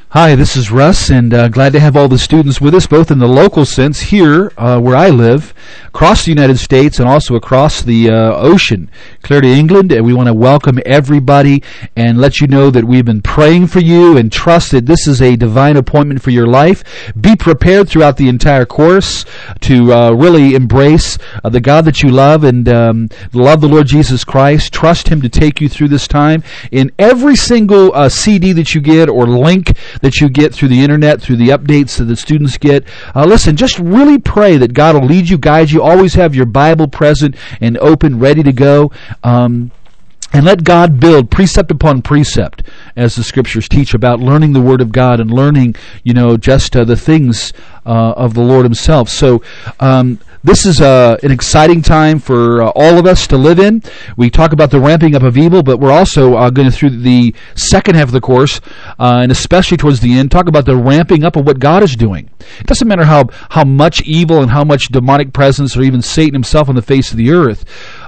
Hi, this is Russ, and glad to have all the students with us, both in the local sense here where I live, across the United States, and also across the ocean, clear to England. And we want to welcome everybody and let you know that we've been praying for you and trust that this is a divine appointment for your life. Be prepared throughout the entire course to really embrace the God that you love and love the Lord Jesus Christ. Trust Him to take you through this time. In every single CD that you get or link that you get through the internet, through the updates that the students get. Listen, just really pray that God will lead you, guide you. Always have your Bible present and open, ready to go. And let God build precept upon precept, as the Scriptures teach about learning the Word of God and learning, just the things of the Lord Himself. So this is an exciting time for all of us to live in. We talk about the ramping up of evil, but we're also going through the second half of the course, and especially towards the end, talk about the ramping up of what God is doing. It doesn't matter how much evil and how much demonic presence or even Satan himself on the face of the earth.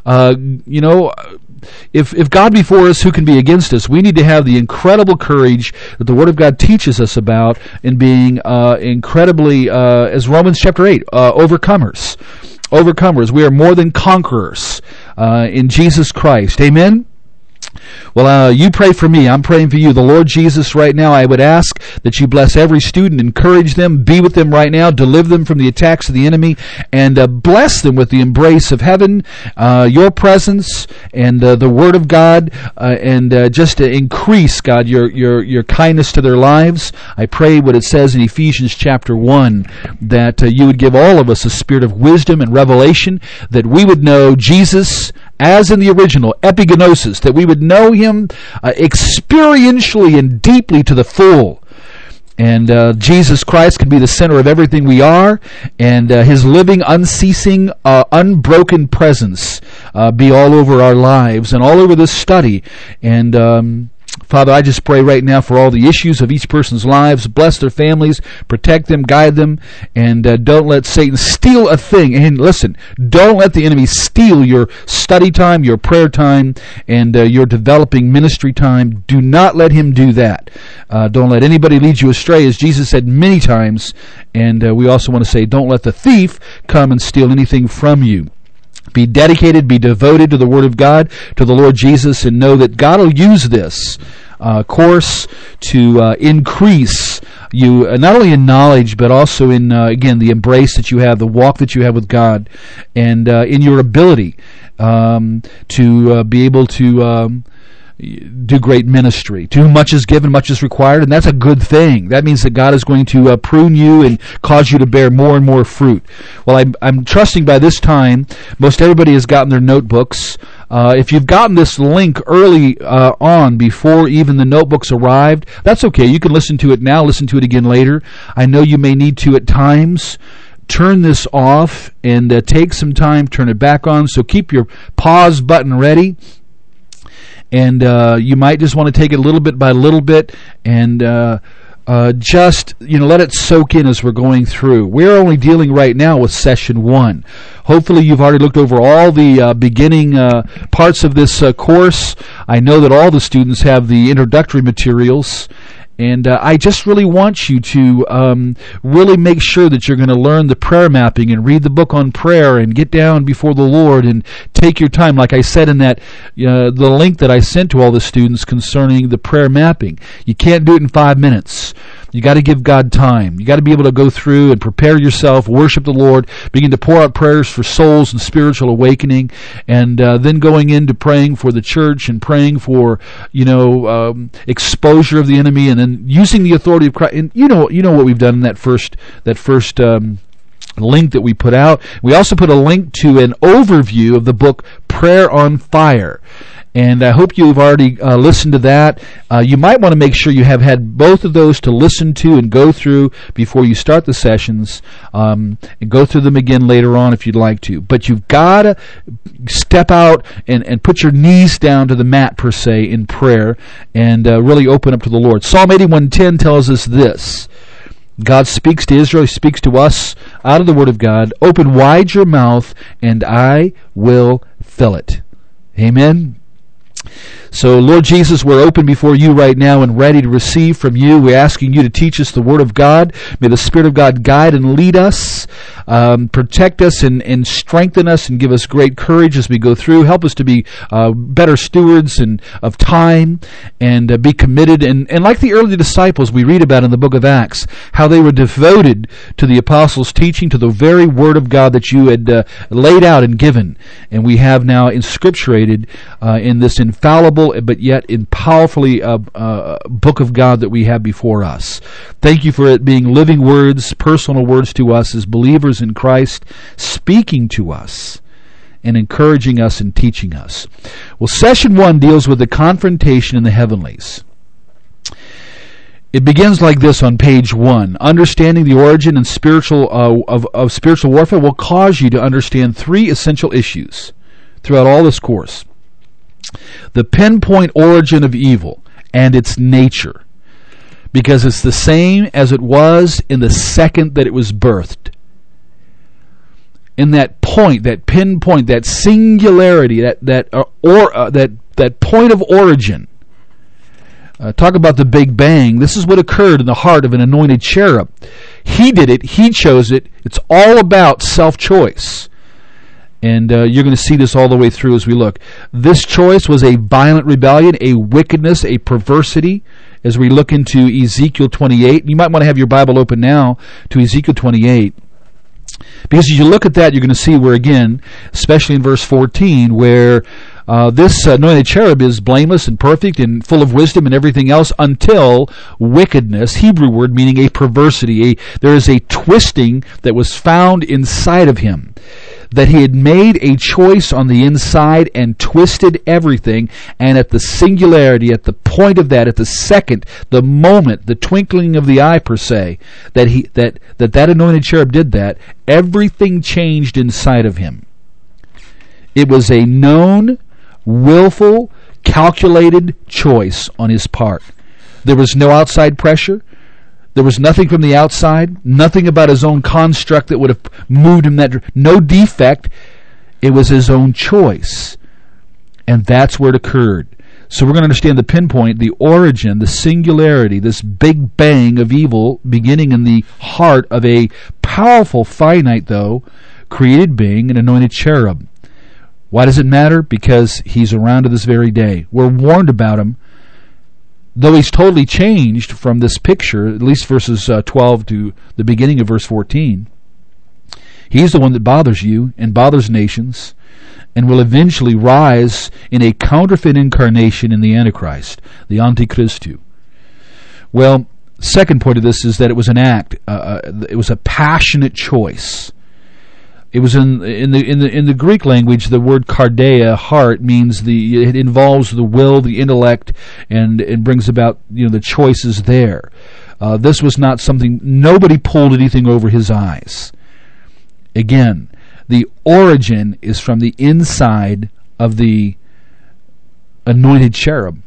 If God be for us, who can be against us? We need to have the incredible courage that the Word of God teaches us about in being incredibly, as Romans chapter 8, overcomers. Overcomers. We are more than conquerors in Jesus Christ. Amen? Well, you pray for me. I'm praying for you. The Lord Jesus, right now, I would ask that you bless every student, encourage them, be with them right now, deliver them from the attacks of the enemy, and bless them with the embrace of heaven, your presence, and the Word of God, and just to increase, God, your kindness to their lives. I pray what it says in Ephesians chapter 1, that you would give all of us a spirit of wisdom and revelation, that we would know Jesus as in the original, epigenosis, that we would know Him experientially and deeply to the full. And Jesus Christ can be the center of everything we are, and His living, unceasing, unbroken presence be all over our lives and all over this study. And Father, I just pray right now for all the issues of each person's lives. Bless their families, protect them, guide them, and don't let Satan steal a thing. And listen, don't let the enemy steal your study time, your prayer time, and your developing ministry time. Do not let him do that. Don't let anybody lead you astray, as Jesus said many times. And we also want to say, don't let the thief come and steal anything from you. Be dedicated, be devoted to the Word of God, to the Lord Jesus, and know that God will use this course to increase you, not only in knowledge, but also in, again, the embrace that you have, the walk that you have with God, and in your ability to be able to do great ministry. To whom much is given, much is required, and that's a good thing. That means that God is going to prune you and cause you to bear more and more fruit. Well, I'm trusting by this time, most everybody has gotten their notebooks. If you've gotten this link early on, before even the notebooks arrived, that's okay. You can listen to it now, listen to it again later. I know you may need to at times turn this off and take some time, turn it back on. So keep your pause button ready. And you might just want to take it little bit by little bit and just let it soak in as we're going through. We're only dealing right now with session 1. Hopefully you've already looked over all the beginning parts of this course. I know that all the students have the introductory materials. And I just really want you to really make sure that you're going to learn the prayer mapping and read the book on prayer and get down before the Lord and take your time. Like I said in that the link that I sent to all the students concerning the prayer mapping. You can't do it in 5 minutes. You got to give God time. You got to be able to go through and prepare yourself, worship the Lord, begin to pour out prayers for souls and spiritual awakening, and then going into praying for the church and praying for exposure of the enemy, and then using the authority of Christ. And you know what we've done in that first link that we put out. We also put a link to an overview of the book Prayer on Fire. And I hope you've already listened to that. You might want to make sure you have had both of those to listen to and go through before you start the sessions, and go through them again later on if you'd like to. But you've got to step out and put your knees down to the mat, per se, in prayer, and really open up to the Lord. Psalm 81:10 tells us this. God speaks to Israel. He speaks to us out of the Word of God. Open wide your mouth, and I will fill it. Amen. So, Lord Jesus, we're open before you right now and ready to receive from you. We're asking you to teach us the Word of God. May the Spirit of God guide and lead us, protect us and strengthen us and give us great courage as we go through. Help us to be better stewards of time and be committed. And like the early disciples we read about in the book of Acts, how they were devoted to the apostles' teaching, to the very Word of God that you had laid out and given. And we have now inscripturated in this infallible but yet in powerfully book of God that we have before us. Thank you for it being living words, personal words to us as believers in Christ, speaking to us and encouraging us and teaching us. Well, session 1 deals with the confrontation in the heavenlies. It begins like this on page 1. Understanding the origin and spiritual of spiritual warfare will cause you to understand 3 essential issues throughout all this course. The pinpoint origin of evil and its nature, because it's the same as it was in the second that it was birthed. In that point, that pinpoint, that singularity, that point of origin. Talk about the Big Bang. This is what occurred in the heart of an anointed cherub. He did it. He chose it. It's all about self-choice. And you're going to see this all the way through as we look. This choice was a violent rebellion, a wickedness, a perversity, as we look into Ezekiel 28. You might want to have your Bible open now to Ezekiel 28. Because as you look at that, you're going to see where, again, especially in verse 14, where this anointed cherub is blameless and perfect and full of wisdom and everything else until wickedness, Hebrew word meaning a perversity. There is a twisting that was found inside of him. That he had made a choice on the inside and twisted everything, and at the singularity, at the point of that, at the second, the moment, the twinkling of the eye per se, that anointed cherub did that, everything changed inside of him. It was a known, willful, calculated choice on his part. There was no outside pressure. There was nothing from the outside, nothing about his own construct that would have moved him no defect. It was his own choice. And that's where it occurred. So we're going to understand the pinpoint, the origin, the singularity, this big bang of evil beginning in the heart of a powerful, finite, though, created being, an anointed cherub. Why does it matter? Because he's around to this very day. We're warned about him. Though he's totally changed from this picture, at least verses 12 to the beginning of verse 14, he's the one that bothers you and bothers nations and will eventually rise in a counterfeit incarnation in the Antichrist, the Antichristu. Well, second point of this is that it was an act. It was a passionate choice. It was in the Greek language. The word kardia, heart, means it involves the will, the intellect, and it brings about the choices there. This was not something. Nobody pulled anything over his eyes. Again, the origin is from the inside of the anointed cherub.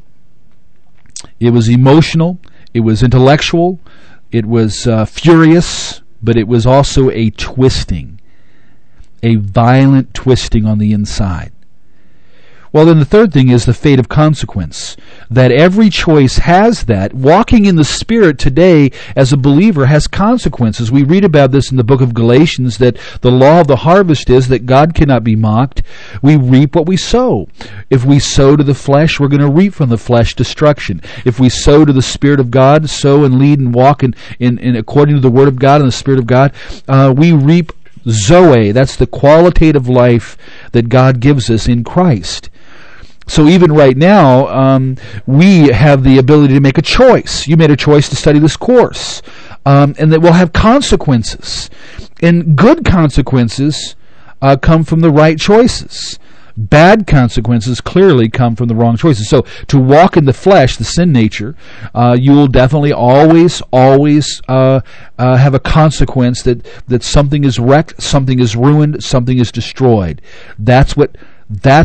It was emotional. It was intellectual. It was furious, but it was also a twisting. A violent twisting on the inside. Well, then the third thing is the fate of consequence. That every choice has that. Walking in the Spirit today as a believer has consequences. We read about this in the book of Galatians, that the law of the harvest is that God cannot be mocked. We reap what we sow. If we sow to the flesh, we're going to reap from the flesh destruction. If we sow to the Spirit of God, sow and lead and walk in according to the Word of God and the Spirit of God, we reap Zoe. That's the qualitative life that God gives us in Christ. So even right now, we have the ability to make a choice. You made a choice to study this course, and that will have consequences. And good consequences come from the right choices. Bad consequences clearly come from the wrong choices. So to walk in the flesh, the sin nature, you will definitely always have a consequence that something is wrecked, something is ruined, something is destroyed. That's what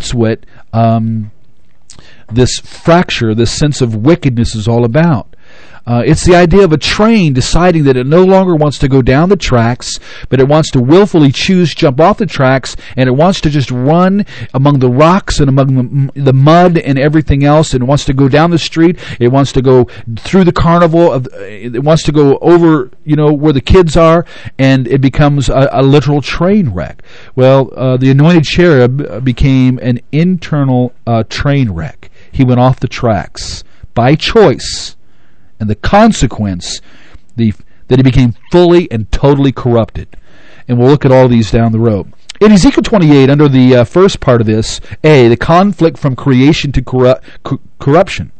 this fracture, this sense of wickedness is all about. It's the idea of a train deciding that it no longer wants to go down the tracks, but it wants to willfully jump off the tracks, and it wants to just run among the rocks and among the mud and everything else, and it wants to go down the street. It wants to go through the carnival. It wants to go over, where the kids are, and it becomes a literal train wreck. Well, the anointed cherub became an internal train wreck. He went off the tracks by choice. And the consequence, that he became fully and totally corrupted. And we'll look at all these down the road. In Ezekiel 28, under the first part of this, the conflict from creation to corruption.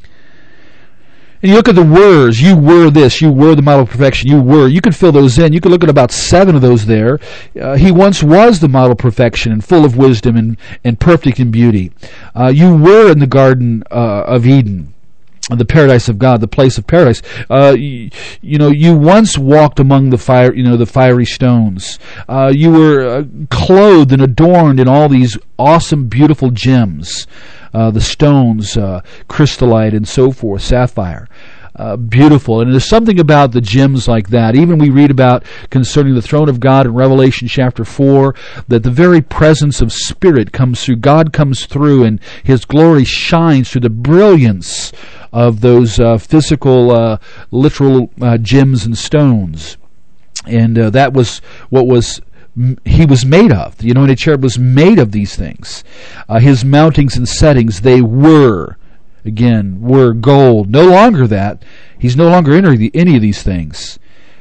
And you look at the words, you were this, you were the model of perfection, you were. You could fill those in. You could look at about 7 of those there. He once was the model of perfection and full of wisdom and perfect in beauty. You were in the Garden of Eden. The paradise of God, the place of paradise. You once walked among the fire, the fiery stones. You were clothed and adorned in all these awesome, beautiful gems, the stones, crystallite and so forth, sapphire. Beautiful. And there's something about the gems like that. Even we read about concerning the throne of God in Revelation chapter 4, that the very presence of Spirit comes through. God comes through and His glory shines through the brilliance of those physical, literal gems and stones. And that was what he was made of. The anointed cherub was made of these things. His mountings and settings, they were gold. No longer that. He's no longer any of these things.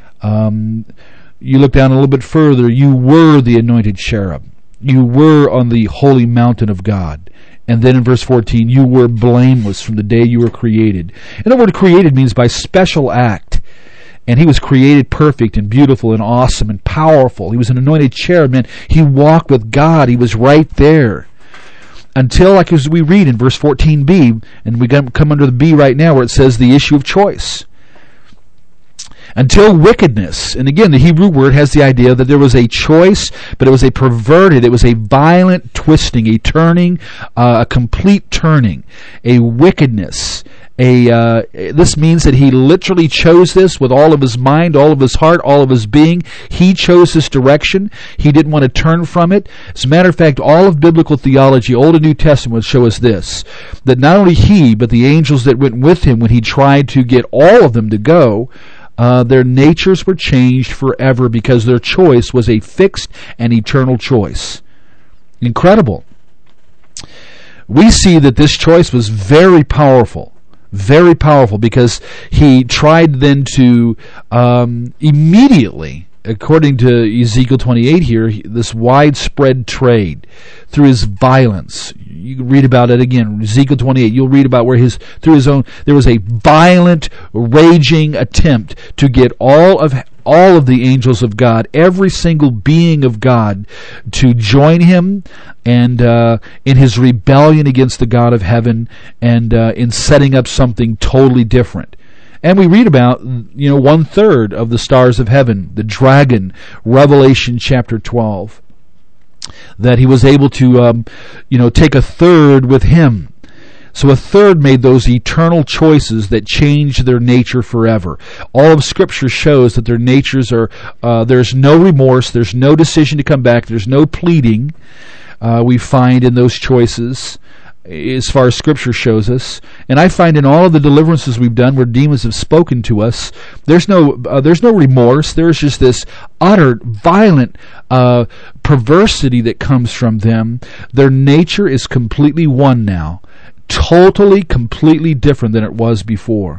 You look down a little bit further, you were the anointed cherub. You were on the holy mountain of God. And then in verse 14, you were blameless from the day you were created. And the word created means by special act. And he was created perfect and beautiful and awesome and powerful. He was an anointed cherub, man. He walked with God. He was right there. Until, like as we read in verse 14b, and we come under the B right now where it says the issue of choice. Until wickedness, and again the Hebrew word has the idea that there was a choice, but it was a perverted, it was a violent twisting, a turning, a complete turning, a wickedness. This means that he literally chose this with all of his mind, all of his heart, all of his being. He chose this direction. He didn't want to turn from it. As a matter of fact, all of biblical theology, Old and New Testament, would show us this, that not only he, but the angels that went with him when he tried to get all of them to go, their natures were changed forever because their choice was a fixed and eternal choice. Incredible. We see that this choice was very powerful because he tried then to immediately, according to Ezekiel 28 here, this widespread trade through his violence. You can read about it again, Ezekiel 28. You'll read about where there was a violent, raging attempt to get all of the angels of God, every single being of God, to join him and in his rebellion against the God of heaven and in setting up something totally different. And we read about, 1/3 of the stars of heaven, the dragon, Revelation chapter 12, that he was able to, take 1/3 with him. So 1/3 made those eternal choices that changed their nature forever. All of Scripture shows that their natures are, there's no remorse, there's no decision to come back, there's no pleading we find in those choices, as far as Scripture shows us. And I find in all of the deliverances we've done where demons have spoken to us, there's no remorse. There's just this utter violent perversity that comes from them. Their nature is completely one now, totally, completely different than it was before.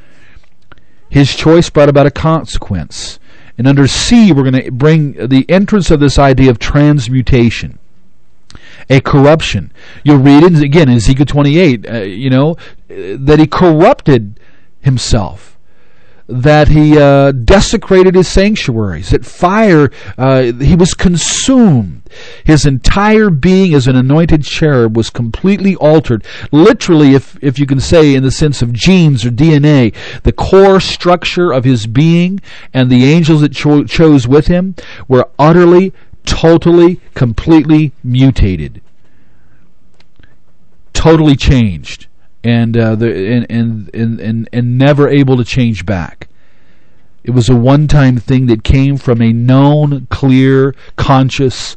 His choice brought about a consequence. And under C, we're going to bring the entrance of this idea of transmutation. A corruption. You'll read it again in Ezekiel 28, that he corrupted himself, that he desecrated his sanctuaries, that fire, he was consumed. His entire being as an anointed cherub was completely altered. Literally, if you can say in the sense of genes or DNA, the core structure of his being and the angels that chose with him were utterly, totally, completely mutated. Totally changed. and never able to change back. It was a one-time thing that came from a known, clear, conscious,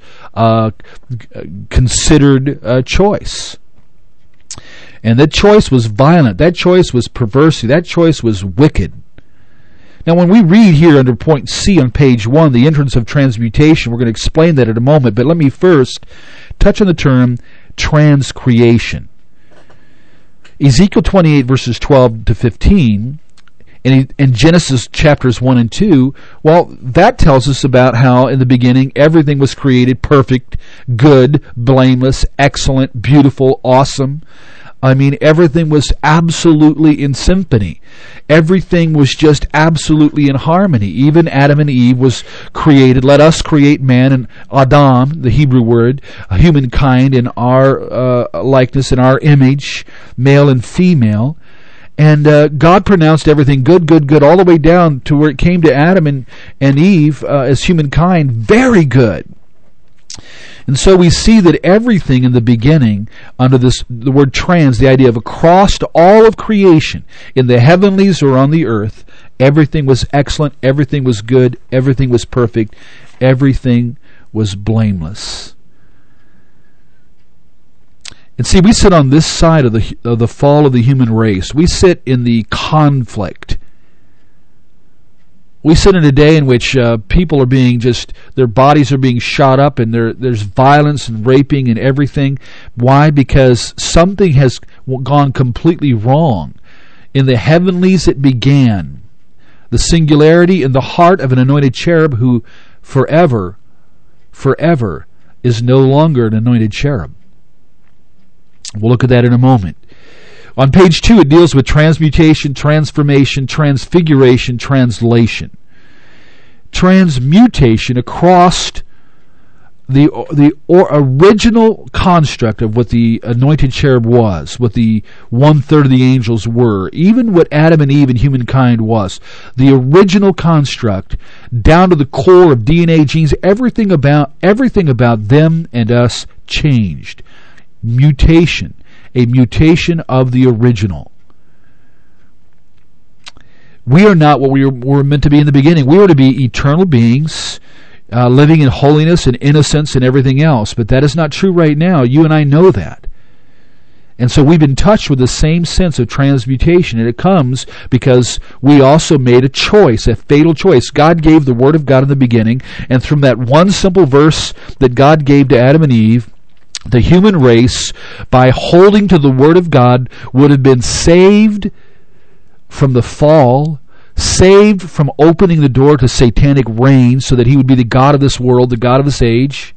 considered choice. And that choice was violent. That choice was perversity. That choice was wicked. Now, when we read here under point C on page 1, the entrance of transmutation, we're going to explain that in a moment. But let me first touch on the term transcreation. Ezekiel 28, verses 12 to 15, in Genesis chapters 1 and 2, well, that tells us about how in the beginning everything was created perfect, good, blameless, excellent, beautiful, awesome. I mean, everything was absolutely in symphony. Everything was just absolutely in harmony. Even Adam and Eve was created. Let us create man, and Adam, the Hebrew word, humankind in our likeness, in our image, male and female. And God pronounced everything good, good, good, all the way down to where it came to Adam and Eve as humankind, very good. And so we see that everything in the beginning, under the word trans, the idea of across all of creation, in the heavenlies or on the earth, everything was excellent, everything was good, everything was perfect, everything was blameless. And see, we sit on this side of the fall of the human race. We sit in the conflict. We sit in a day in which people are being their bodies are being shot up, and there's violence and raping and everything. Why? Because something has gone completely wrong. In the heavenlies it began. The singularity in the heart of an anointed cherub who forever is no longer an anointed cherub. We'll look at that in a moment. On page 2, it deals with transmutation, transformation, transfiguration, translation. Transmutation across the original construct of what the anointed cherub was, what the 1/3 of the angels were, even what Adam and Eve and humankind was. The original construct, down to the core of DNA, genes, everything about them and us changed. Mutation, a mutation of the original. We are not what we were meant to be in the beginning. We were to be eternal beings, living in holiness and innocence and everything else. But that is not true right now. You and I know that. And so we've been touched with the same sense of transmutation. And it comes because we also made a choice, a fatal choice. God gave the Word of God in the beginning. And from that one simple verse that God gave to Adam and Eve, the human race, by holding to the Word of God, would have been saved from the fall, saved from opening the door to satanic reign so that he would be the God of this world, the God of this age.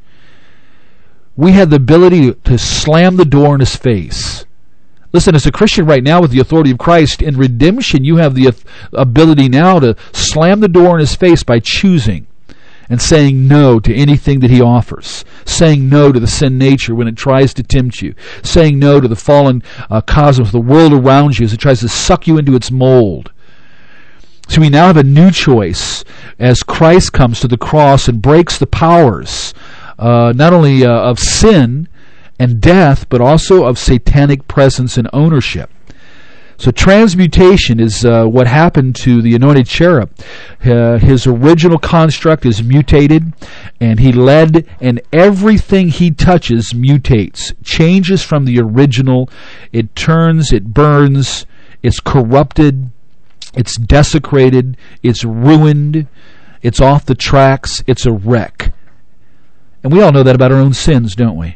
We had the ability to slam the door in his face. Listen, as a Christian right now with the authority of Christ, in redemption you have the ability now to slam the door in his face by choosing and saying no to anything that he offers, saying no to the sin nature when it tries to tempt you, saying no to the fallen cosmos, the world around you as it tries to suck you into its mold. So we now have a new choice as Christ comes to the cross and breaks the powers, not only of sin and death, but also of satanic presence and ownership. So transmutation is what happened to the anointed cherub. His original construct is mutated, and he led, and everything he touches mutates, changes from the original. It turns, it burns, it's corrupted, it's desecrated, it's ruined, it's off the tracks, it's a wreck. And we all know that about our own sins, don't we?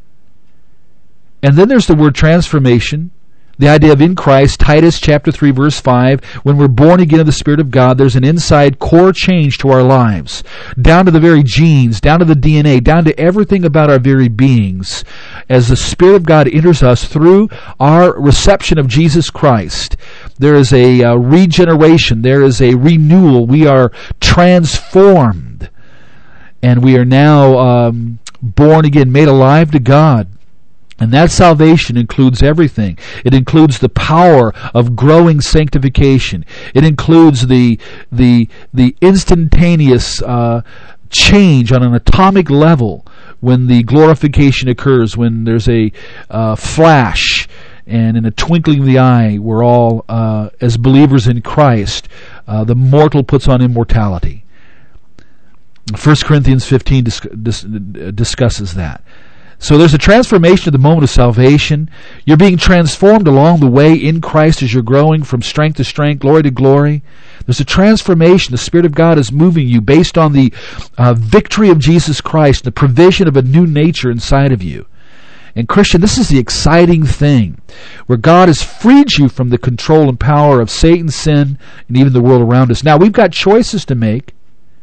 And then there's the word transformation. The idea of in Christ, Titus chapter 3, verse 5, when we're born again of the Spirit of God, there's an inside core change to our lives, down to the very genes, down to the DNA, down to everything about our very beings. As the Spirit of God enters us through our reception of Jesus Christ, there is a regeneration, there is a renewal. We are transformed, and we are now born again, made alive to God. And that salvation includes everything. It includes the power of growing sanctification. It includes the instantaneous change on an atomic level when the glorification occurs, when there's a flash And in a twinkling of the eye, we're all, as believers in Christ, the mortal puts on immortality. 1 Corinthians 15 discusses that. So there's a transformation at the moment of salvation. You're being transformed along the way in Christ as you're growing from strength to strength, glory to glory. There's a transformation. The Spirit of God is moving you based on the victory of Jesus Christ, the provision of a new nature inside of you. And Christian, this is the exciting thing, where God has freed you from the control and power of Satan, sin, and even the world around us. Now, we've got choices to make.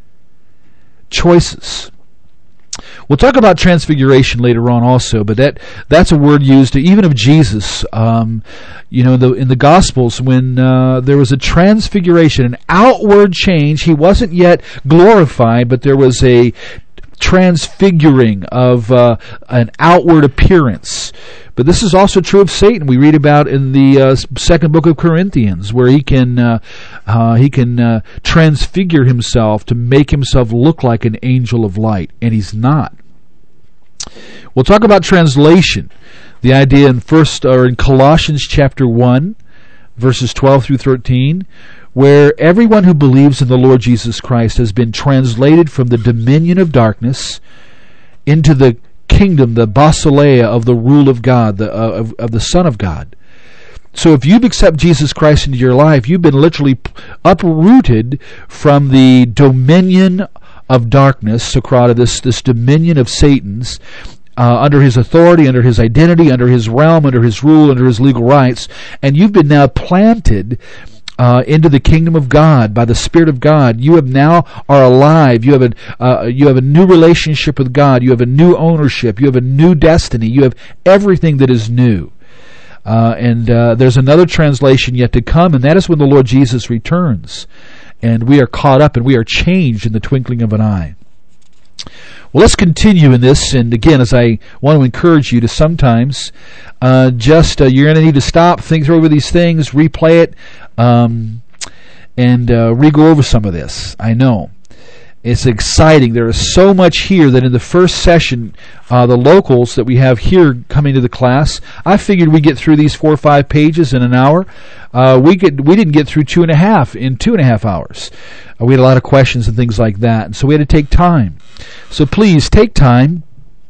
Choices. We'll talk about transfiguration later on also, but that's a word used even of Jesus. In the Gospels, when there was a transfiguration, an outward change. He wasn't yet glorified, but there was a transfiguring of an outward appearance. But this is also true of Satan. We read about in the second book of Corinthians, where he can transfigure himself to make himself look like an angel of light, and he's not. We'll talk about translation. The idea in Colossians chapter 1, verses 12 through 13, where everyone who believes in the Lord Jesus Christ has been translated from the dominion of darkness into the kingdom, the basileia of the rule of God, of the Son of God. So if you've accepted Jesus Christ into your life, you've been literally uprooted from the dominion of darkness, Socrata, this dominion of Satan's, under his authority, under his identity, under his realm, under his rule, under his legal rights, and you've been now planted into the kingdom of God by the Spirit of God. You have now are alive. You have a new relationship with God. You have a new ownership. You have a new destiny. You have everything that is new. And there's another translation yet to come, and that is when the Lord Jesus returns, and we are caught up and we are changed in the twinkling of an eye. Well, let's continue in this, and again, as I want to encourage you to sometimes you're going to need to stop, think over these things, replay it, and re-go over some of this. I know. It's exciting. There is so much here that in the first session, the locals that we have here coming to the class, I figured we'd get through these 4 or 5 pages in an hour. We didn't get through 2.5 in 2.5 hours. We had a lot of questions and things like that, and so we had to take time. So please take time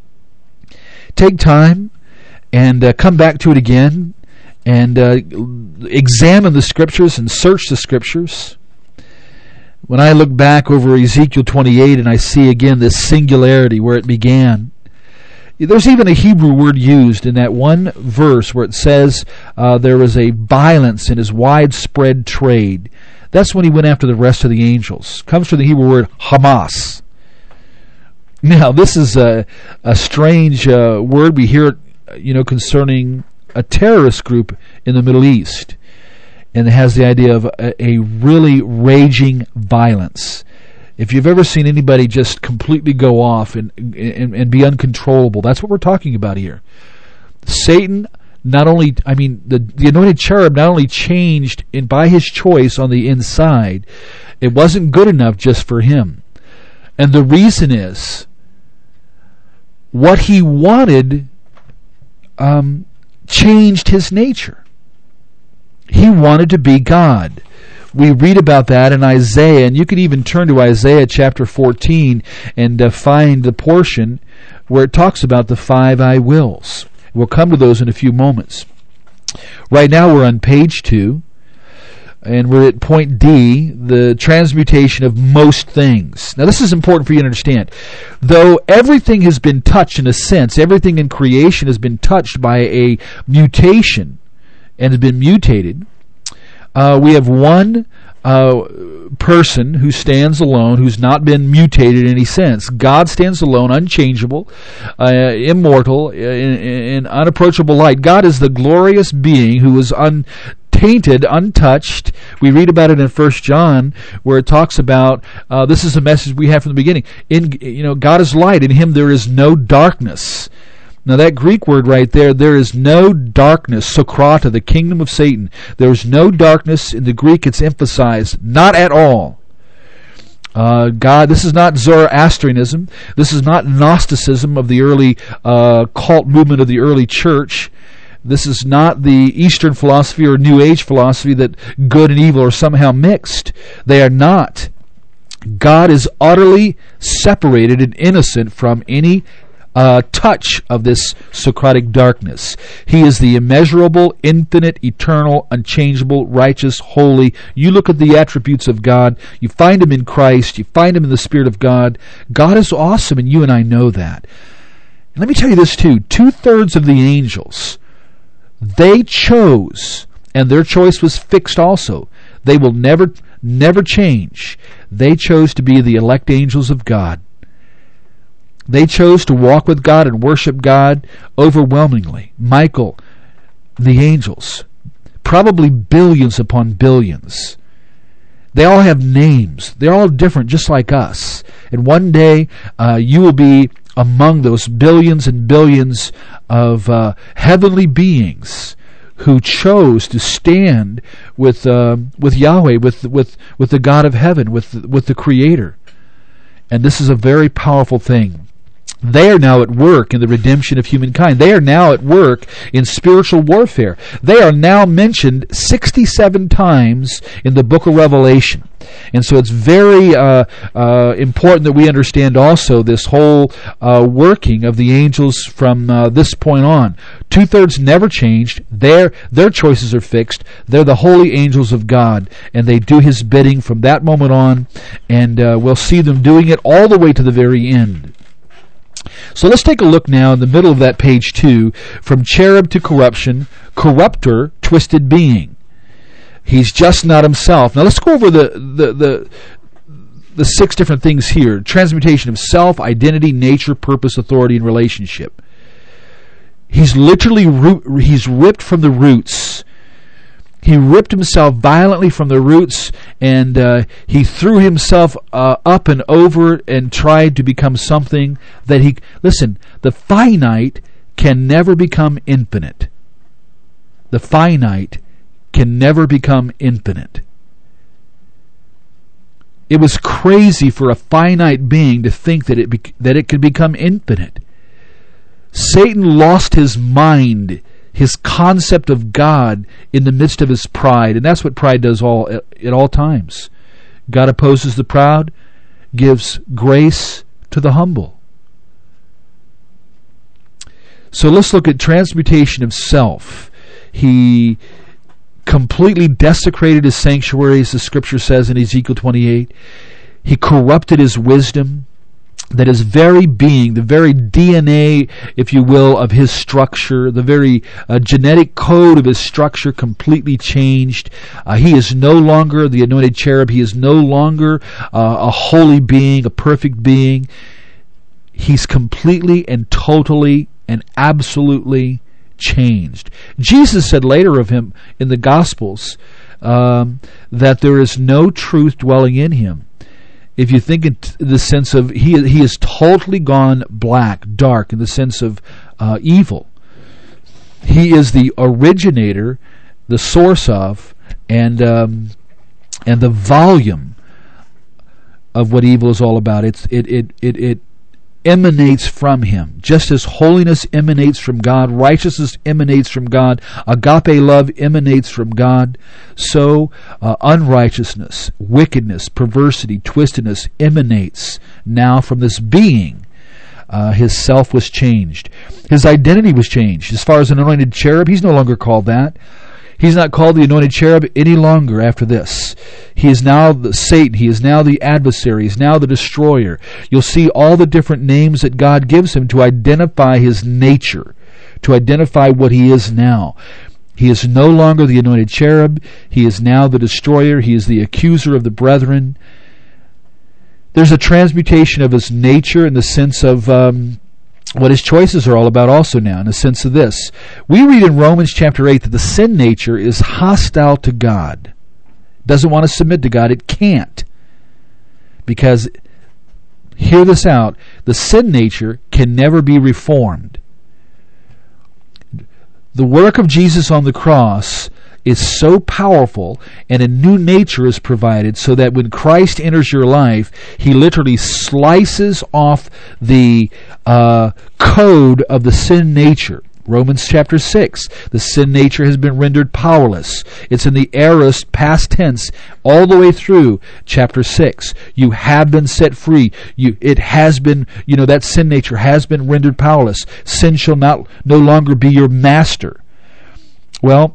and come back to it again and examine the Scriptures and search the Scriptures. When I look back over Ezekiel 28 and I see again this singularity where it began, there's even a Hebrew word used in that one verse where it says there was a violence in his widespread trade. That's when he went after the rest of the angels. Comes from the Hebrew word Hamas. Now, this is a strange word. We hear it, concerning a terrorist group in the Middle East. And it has the idea of a really raging violence. If you've ever seen anybody just completely go off and be uncontrollable, that's what we're talking about here. Satan the anointed cherub not only changed by his choice on the inside, it wasn't good enough just for him. And the reason is, what he wanted changed his nature. He wanted to be God. We read about that in Isaiah, and you can even turn to Isaiah chapter 14 and find the portion where it talks about the 5 I wills. We'll come to those in a few moments. Right now we're on page 2, and we're at point D, the transmutation of most things. Now this is important for you to understand. Though everything has been touched in a sense, everything in creation has been touched by a mutation, and has been mutated, we have one person who stands alone, who's not been mutated in any sense. God stands alone, unchangeable, immortal, in unapproachable light. God is the glorious being who is untainted, untouched. We read about it in 1 John, where it talks about, this is a message we have from the beginning. God is light, in him there is no darkness. Now that Greek word right there is no darkness, Socrata, the kingdom of Satan. There is no darkness. In the Greek it's emphasized, not at all. God, this is not Zoroastrianism. This is not Gnosticism of the early cult movement of the early church. This is not the Eastern philosophy or New Age philosophy that good and evil are somehow mixed. They are not. God is utterly separated and innocent from any touch of this Socratic darkness. He is the immeasurable, infinite, eternal, unchangeable, righteous, holy. You look at the attributes of God, you find Him in Christ, you find Him in the Spirit of God. God is awesome, and you and I know that. And let me tell you this too, 2/3 of the angels, they chose, and their choice was fixed also. They will never change. They chose to be the elect angels of God. They chose to walk with God and worship God overwhelmingly. Michael, the angels, probably billions upon billions. They all have names. They're all different, just like us. And one day you will be among those billions and billions of heavenly beings who chose to stand with Yahweh, with the God of heaven, with the Creator. And this is a very powerful thing. They are now at work in the redemption of humankind. They are now at work in spiritual warfare. They are now mentioned 67 times in the book of Revelation. And so it's very important that we understand also this whole working of the angels from this point on. 2/3 never changed. Their choices are fixed. They're the holy angels of God, and they do His bidding from that moment on, and we'll see them doing it all the way to the very end. So let's take a look now in the middle of that page 2, from cherub to corruption, corrupter, twisted being. He's just not himself. Now let's go over the 6 different things here. Transmutation of self, identity, nature, purpose, authority, and relationship. He's literally he's ripped from the roots. He ripped himself violently from the roots, and he threw himself up and over and tried to become something that he... Listen, the finite can never become infinite. The finite can never become infinite. It was crazy for a finite being to think that it could become infinite. Satan lost his mind, his concept of God, in the midst of his pride. And that's what pride does at all times. God opposes the proud, gives grace to the humble. So let's look at transmutation of self. He completely desecrated his sanctuary, as the scripture says in Ezekiel 28. He corrupted his wisdom. That his very being, the very DNA, if you will, of his structure, the very genetic code of his structure completely changed. He is no longer the anointed cherub. He is no longer a holy being, a perfect being. He's completely and totally and absolutely changed. Jesus said later of him in the Gospels that there is no truth dwelling in him. If you think in the sense of he has totally gone black, dark, in the sense of evil. He is the originator, the source of, and the volume of what evil is all about. It emanates from him. Just as holiness emanates from God, righteousness emanates from God, agape love emanates from God, so unrighteousness, wickedness, perversity, twistedness emanates now from this being. His self was changed. His identity was changed. As far as an anointed cherub, he's no longer called that. He's not called the anointed cherub any longer after this. He is now Satan. He is now the adversary. He is now the destroyer. You'll see all the different names that God gives him to identify his nature, to identify what he is now. He is no longer the anointed cherub. He is now the destroyer. He is the accuser of the brethren. There's a transmutation of his nature in the sense of what his choices are all about also now, in the sense of this. We read in Romans chapter 8 that the sin nature is hostile to God. Doesn't want to submit to God. It can't. Because, hear this out, the sin nature can never be reformed. The work of Jesus on the cross is so powerful, and a new nature is provided so that when Christ enters your life, he literally slices off the code of the sin nature, Romans chapter 6, the sin nature has been rendered powerless. It's in the aorist past tense all the way through chapter 6. You have been set free. It has been, that sin nature has been rendered powerless. Sin shall no longer be your master. Well,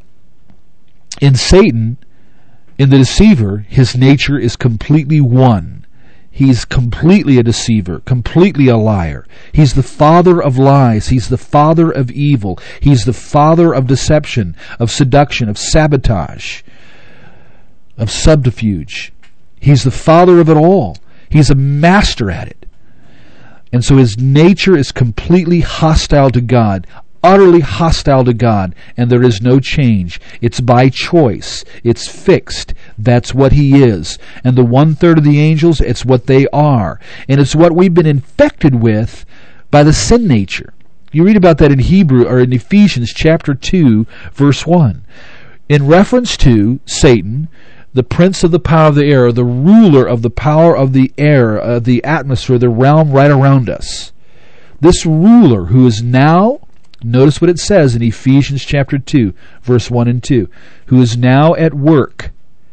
in Satan, in the deceiver, his nature is completely one. He's completely a deceiver, completely a liar. He's the father of lies. He's the father of evil. He's the father of deception, of seduction, of sabotage, of subterfuge. He's the father of it all. He's a master at it. And so his nature is completely hostile to God, utterly hostile to God, and there is no change. It's by choice. It's fixed. That's what he is. And the 1/3 of the angels, it's what they are. And it's what we've been infected with by the sin nature. You read about that in in Ephesians chapter 2, verse 1. In reference to Satan, the prince of the power of the air, the ruler of the power of the air, the atmosphere, the realm right around us. This ruler who is now, notice what it says in Ephesians chapter 2, verse 1 and 2. Who is now at work.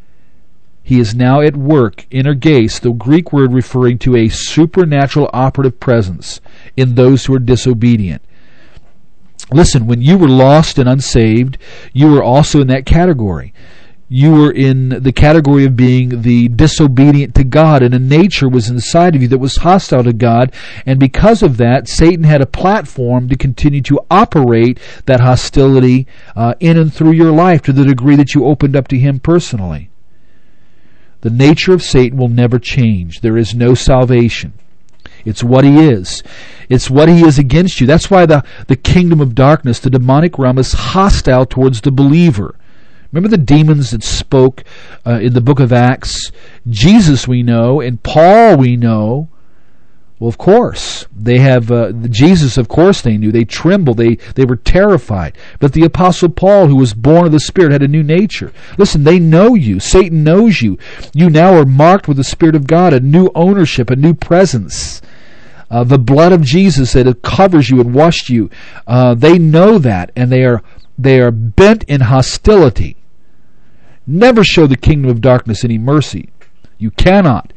He is now at work, energeis, the Greek word referring to a supernatural operative presence in those who are disobedient. Listen, when you were lost and unsaved, you were also in that category. You were in the category of being the disobedient to God, and a nature was inside of you that was hostile to God, and because of that, Satan had a platform to continue to operate that hostility in and through your life to the degree that you opened up to him personally. The nature of Satan will never change. There is no salvation. It's what he is. It's what he is against you. That's why the kingdom of darkness, the demonic realm, is hostile towards the believer. Remember the demons that spoke in the book of Acts? Jesus we know, and Paul we know. Well, of course, they have Jesus, of course they knew. They trembled. They were terrified. But the Apostle Paul, who was born of the Spirit, had a new nature. Listen, they know you. Satan knows you. You now are marked with the Spirit of God, a new ownership, a new presence. The blood of Jesus that covers you and washed you. They know that, and they are bent in hostility. Never show the kingdom of darkness any mercy. You cannot.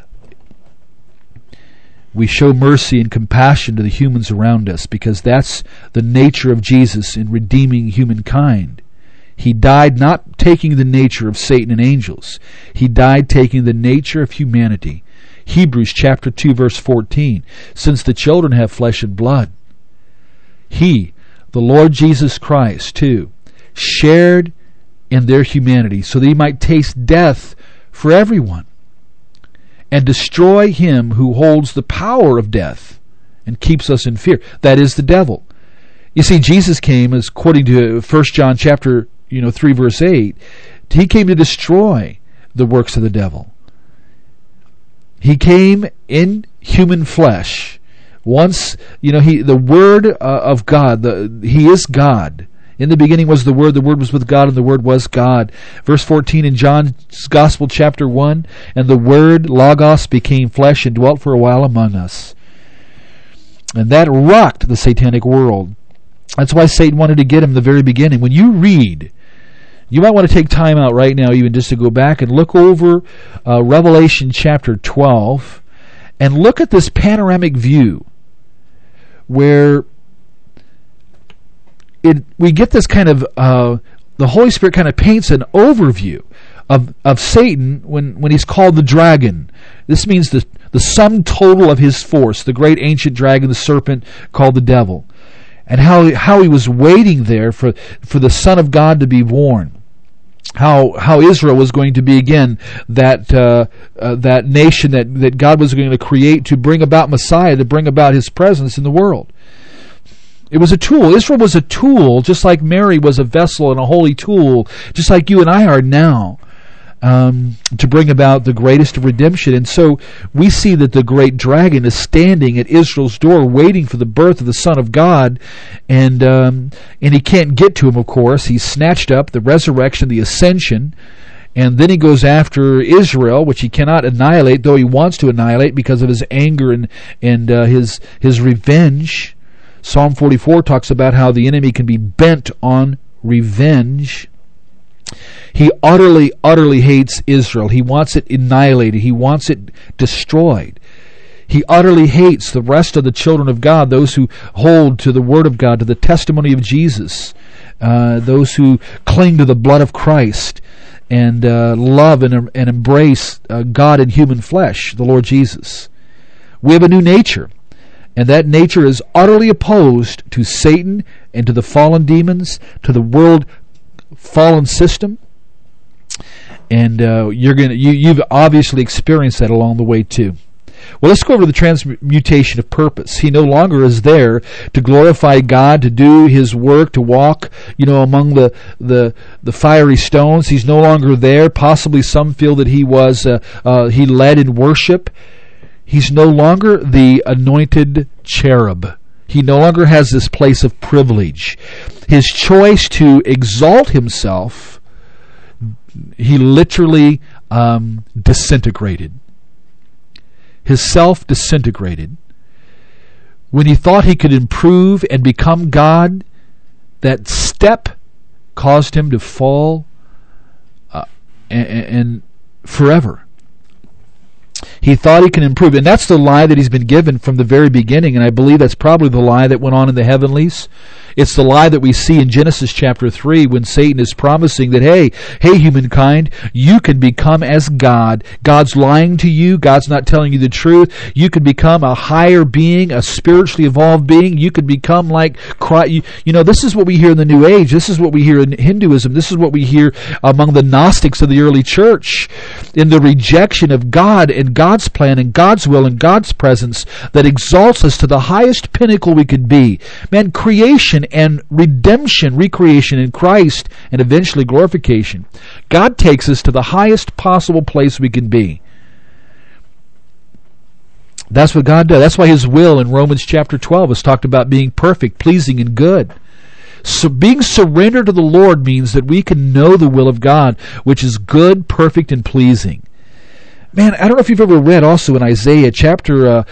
We show mercy and compassion to the humans around us because that's the nature of Jesus in redeeming humankind. He died not taking the nature of Satan and angels. He died taking the nature of humanity. Hebrews chapter 2 verse 14. Since the children have flesh and blood, he, the Lord Jesus Christ, too, shared in their humanity so that he might taste death for everyone and destroy him who holds the power of death and keeps us in fear. That is the devil. You see, Jesus came, as according to 1 John chapter 3 verse 8, he came to destroy the works of the devil. He came in human flesh. Once, the Word of God, he is God. In the beginning was the Word was with God, and the Word was God. Verse 14 in John's Gospel, chapter 1, and the Word, Logos, became flesh and dwelt for a while among us. And that rocked the satanic world. That's why Satan wanted to get him in the very beginning. When you read, you might want to take time out right now even just to go back and look over Revelation chapter 12 and look at this panoramic view where we get this kind of, the Holy Spirit kind of paints an overview of Satan when he's called the dragon. This means the sum total of his force, the great ancient dragon, the serpent called the devil, and how he was waiting there for the Son of God to be born. How Israel was going to be again that nation that God was going to create to bring about Messiah, to bring about his presence in the world. It was a tool. Israel was a tool, just like Mary was a vessel and a holy tool, just like you and I are now, to bring about the greatest of redemption. And so we see that the great dragon is standing at Israel's door waiting for the birth of the Son of God, and he can't get to him, of course. He's snatched up, the resurrection, the ascension, and then he goes after Israel, which he cannot annihilate, though he wants to annihilate because of his anger and his revenge. Psalm 44 talks about how the enemy can be bent on revenge. He utterly, utterly hates Israel. He wants it annihilated. He wants it destroyed. He utterly hates the rest of the children of God, those who hold to the Word of God, to the testimony of Jesus, those who cling to the blood of Christ and love and embrace God in human flesh, the Lord Jesus. We have a new nature, and that nature is utterly opposed to Satan and to the fallen demons, to the world fallen system. And you've obviously experienced that along the way too. Well, let's go over to the transmutation of purpose. He no longer is there to glorify God, to do His work, to walk, among the fiery stones. He's no longer there. Possibly some feel that he led in worship. He's no longer the anointed cherub. He no longer has this place of privilege. His choice to exalt himself, he literally disintegrated. His self disintegrated. When he thought he could improve and become God, that step caused him to fall and forever. He thought he can improve. And that's the lie that he's been given from the very beginning. And I believe that's probably the lie that went on in the heavenlies. It's the lie that we see in Genesis chapter 3 when Satan is promising that, hey, humankind, you can become as God. God's lying to you. God's not telling you the truth. You can become a higher being, a spiritually evolved being. You can become like Christ. This is what we hear in the New Age. This is what we hear in Hinduism. This is what we hear among the Gnostics of the early church. In the rejection of God and God's plan and God's will and God's presence that exalts us to the highest pinnacle we could be. Man, creation and redemption, recreation in Christ, and eventually glorification. God takes us to the highest possible place we can be. That's what God does. That's why His will in Romans chapter 12 is talked about being perfect, pleasing, and good. So being surrendered to the Lord means that we can know the will of God, which is good, perfect, and pleasing. Man, I don't know if you've ever read also in Isaiah chapter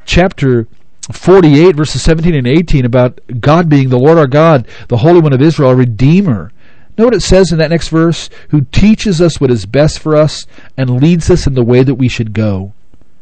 48, verses 17 and 18, about God being the Lord our God, the Holy One of Israel, a Redeemer. Know what it says in that next verse? Who teaches us what is best for us and leads us in the way that we should go.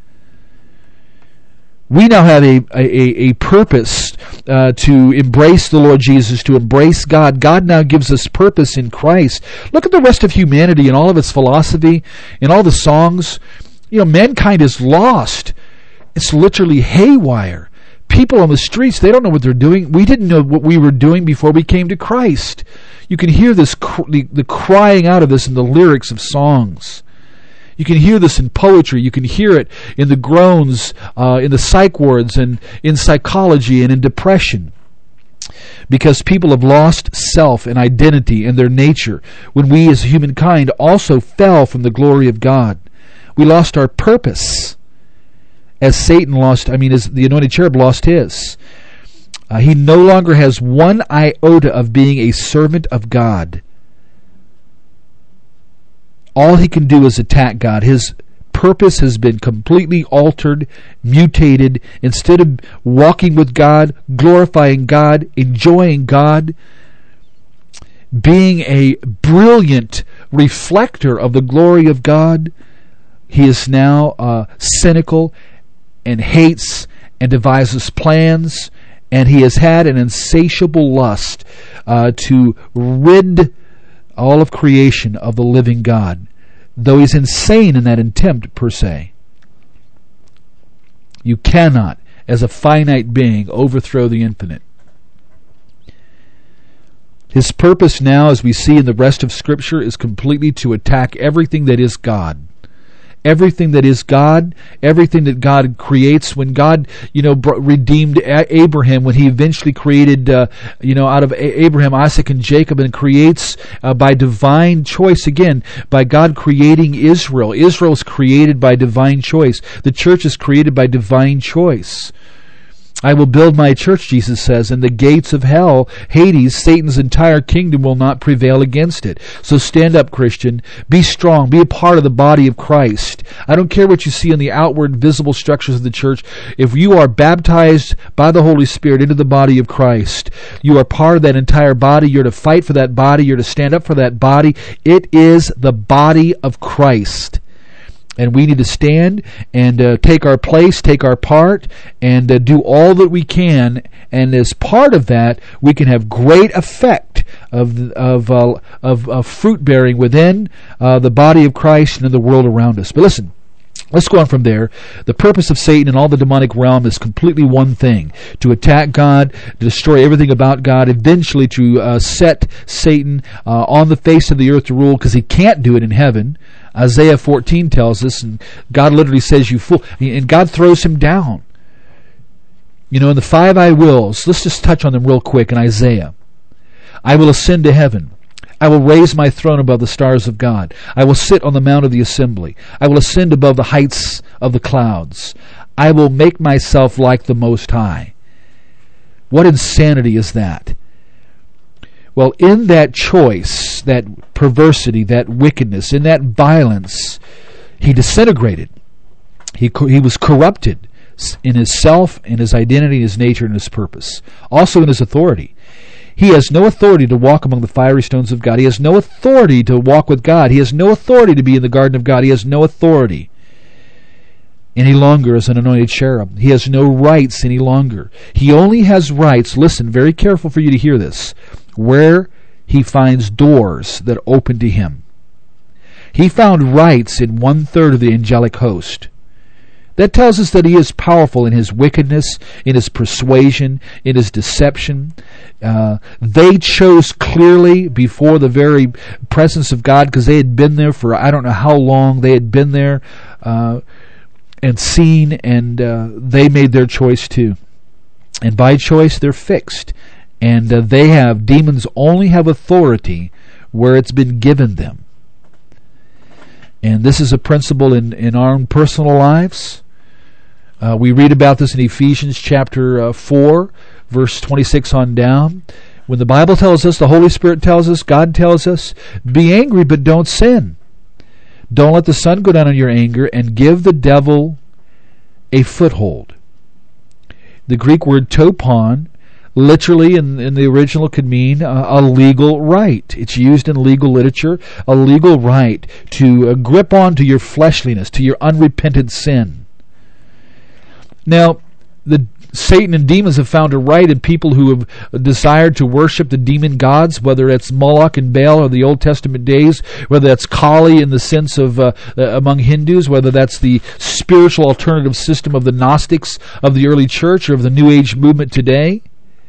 We now have a purpose to embrace the Lord Jesus, to embrace God. God now gives us purpose in Christ. Look at the rest of humanity and all of its philosophy and all the songs. Mankind is lost. It's literally haywire. People on the streets, they don't know what they're doing. We didn't know what we were doing before we came to Christ. You can hear this, the crying out of this in the lyrics of songs. You can hear this in poetry. You can hear it in the groans, in the psych wards, and in psychology, and in depression. Because people have lost self and identity and their nature when we as humankind also fell from the glory of God. We lost our purpose. As Satan lost, as the anointed cherub lost his. He no longer has one iota of being a servant of God. All he can do is attack God. His purpose has been completely altered, mutated. Instead of walking with God, glorifying God, enjoying God, being a brilliant reflector of the glory of God, he is now cynical and hates and devises plans, and he has had an insatiable lust to rid all of creation of the living God, though he's insane in that attempt per se. You cannot, as a finite being, overthrow the infinite. His purpose now, as we see in the rest of Scripture, is completely to attack everything that is God. Everything that is God, everything that God creates. When God, redeemed Abraham, when He eventually created, out of Abraham, Isaac, and Jacob, and creates by divine choice again, by God creating Israel. Israel is created by divine choice. The church is created by divine choice. I will build my church, Jesus says, and the gates of hell, Hades, Satan's entire kingdom, will not prevail against it. So stand up, Christian. Be strong. Be a part of the body of Christ. I don't care what you see in the outward visible structures of the church. If you are baptized by the Holy Spirit into the body of Christ, you are part of that entire body. You're to fight for that body. You're to stand up for that body. It is the body of Christ. And we need to stand and take our place, take our part, and do all that we can. And as part of that, we can have great effect of fruit bearing within the body of Christ and in the world around us. But listen, let's go on from there. The purpose of Satan and all the demonic realm is completely one thing: to attack God, to destroy everything about God, eventually to set Satan on the face of the earth to rule, because he can't do it in heaven. Isaiah 14 tells us, and God literally says, "You fool," and God throws him down. You know, in the 5 I wills, let's just touch on them real quick in Isaiah. I will ascend to heaven. I will raise my throne above the stars of God. I will sit on the mount of the assembly. I will ascend above the heights of the clouds. I will make myself like the Most High. What insanity is that? Well, in that choice, that perversity, that wickedness, in that violence, he disintegrated. He was corrupted in his self, in his identity, his nature, and his purpose. Also in his authority. He has no authority to walk among the fiery stones of God. He has no authority to walk with God. He has no authority to be in the garden of God. He has no authority any longer as an anointed cherub. He has no rights any longer. He only has rights, listen, very careful for you to hear this, where he finds doors that open to him. He found rights in 1/3 of the angelic host. That tells us that he is powerful in his wickedness, in his persuasion, in his deception. They chose clearly before the very presence of God, because they had been there for I don't know how long. They had been there and seen, and they made their choice too. And by choice, they're fixed. And demons only have authority where it's been given them. And this is a principle in our own personal lives. We read about this in Ephesians chapter 4, verse 26 on down. When the Bible tells us, the Holy Spirit tells us, God tells us, be angry but don't sin. Don't let the sun go down on your anger, and give the devil a foothold. The Greek word topon, literally in the original, could mean a legal right. It's used in legal literature, a legal right to grip onto your fleshliness, to your unrepented sin. Now, Satan and demons have found a right in people who have desired to worship the demon gods, whether it's Moloch and Baal or the Old Testament days, whether that's Kali in the sense of among Hindus, whether that's the spiritual alternative system of the Gnostics of the early church or of the New Age movement today.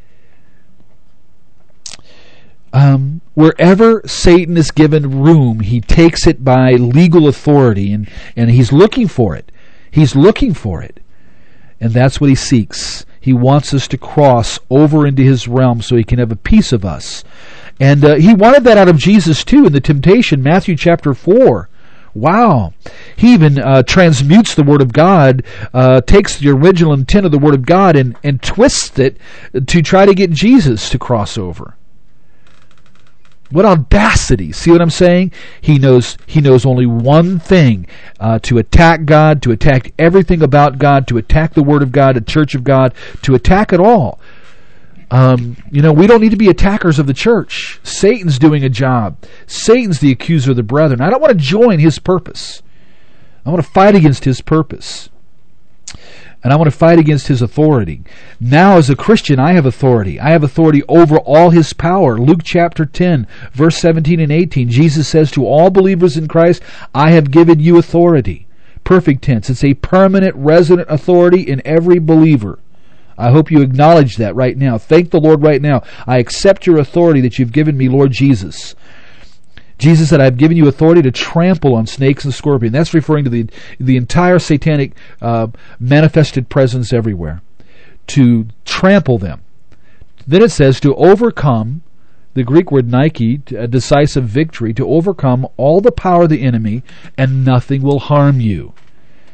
Wherever Satan is given room, he takes it by legal authority, and he's looking for it. He's looking for it. And that's what he seeks. He wants us to cross over into his realm so he can have a piece of us. And he wanted that out of Jesus too in the temptation, Matthew chapter 4. Wow. He even transmutes the Word of God, takes the original intent of the Word of God and twists it to try to get Jesus to cross over. What audacity. See what I'm saying? He knows only one thing, to attack God, to attack everything about God, to attack the Word of God, the Church of God, to attack it all. We don't need to be attackers of the church. Satan's doing a job. Satan's the accuser of the brethren. I don't want to join his purpose. I want to fight against his purpose. And I want to fight against his authority. Now, as a Christian, I have authority. I have authority over all his power. Luke chapter 10, verse 17 and 18. Jesus says to all believers in Christ, I have given you authority. Perfect tense. It's a permanent, resident authority in every believer. I hope you acknowledge that right now. Thank the Lord right now. I accept your authority that you've given me, Lord Jesus. Jesus said, I've given you authority to trample on snakes and scorpions. That's referring to the entire satanic manifested presence everywhere. To trample them. Then it says to overcome, the Greek word Nike, a decisive victory, to overcome all the power of the enemy, and nothing will harm you.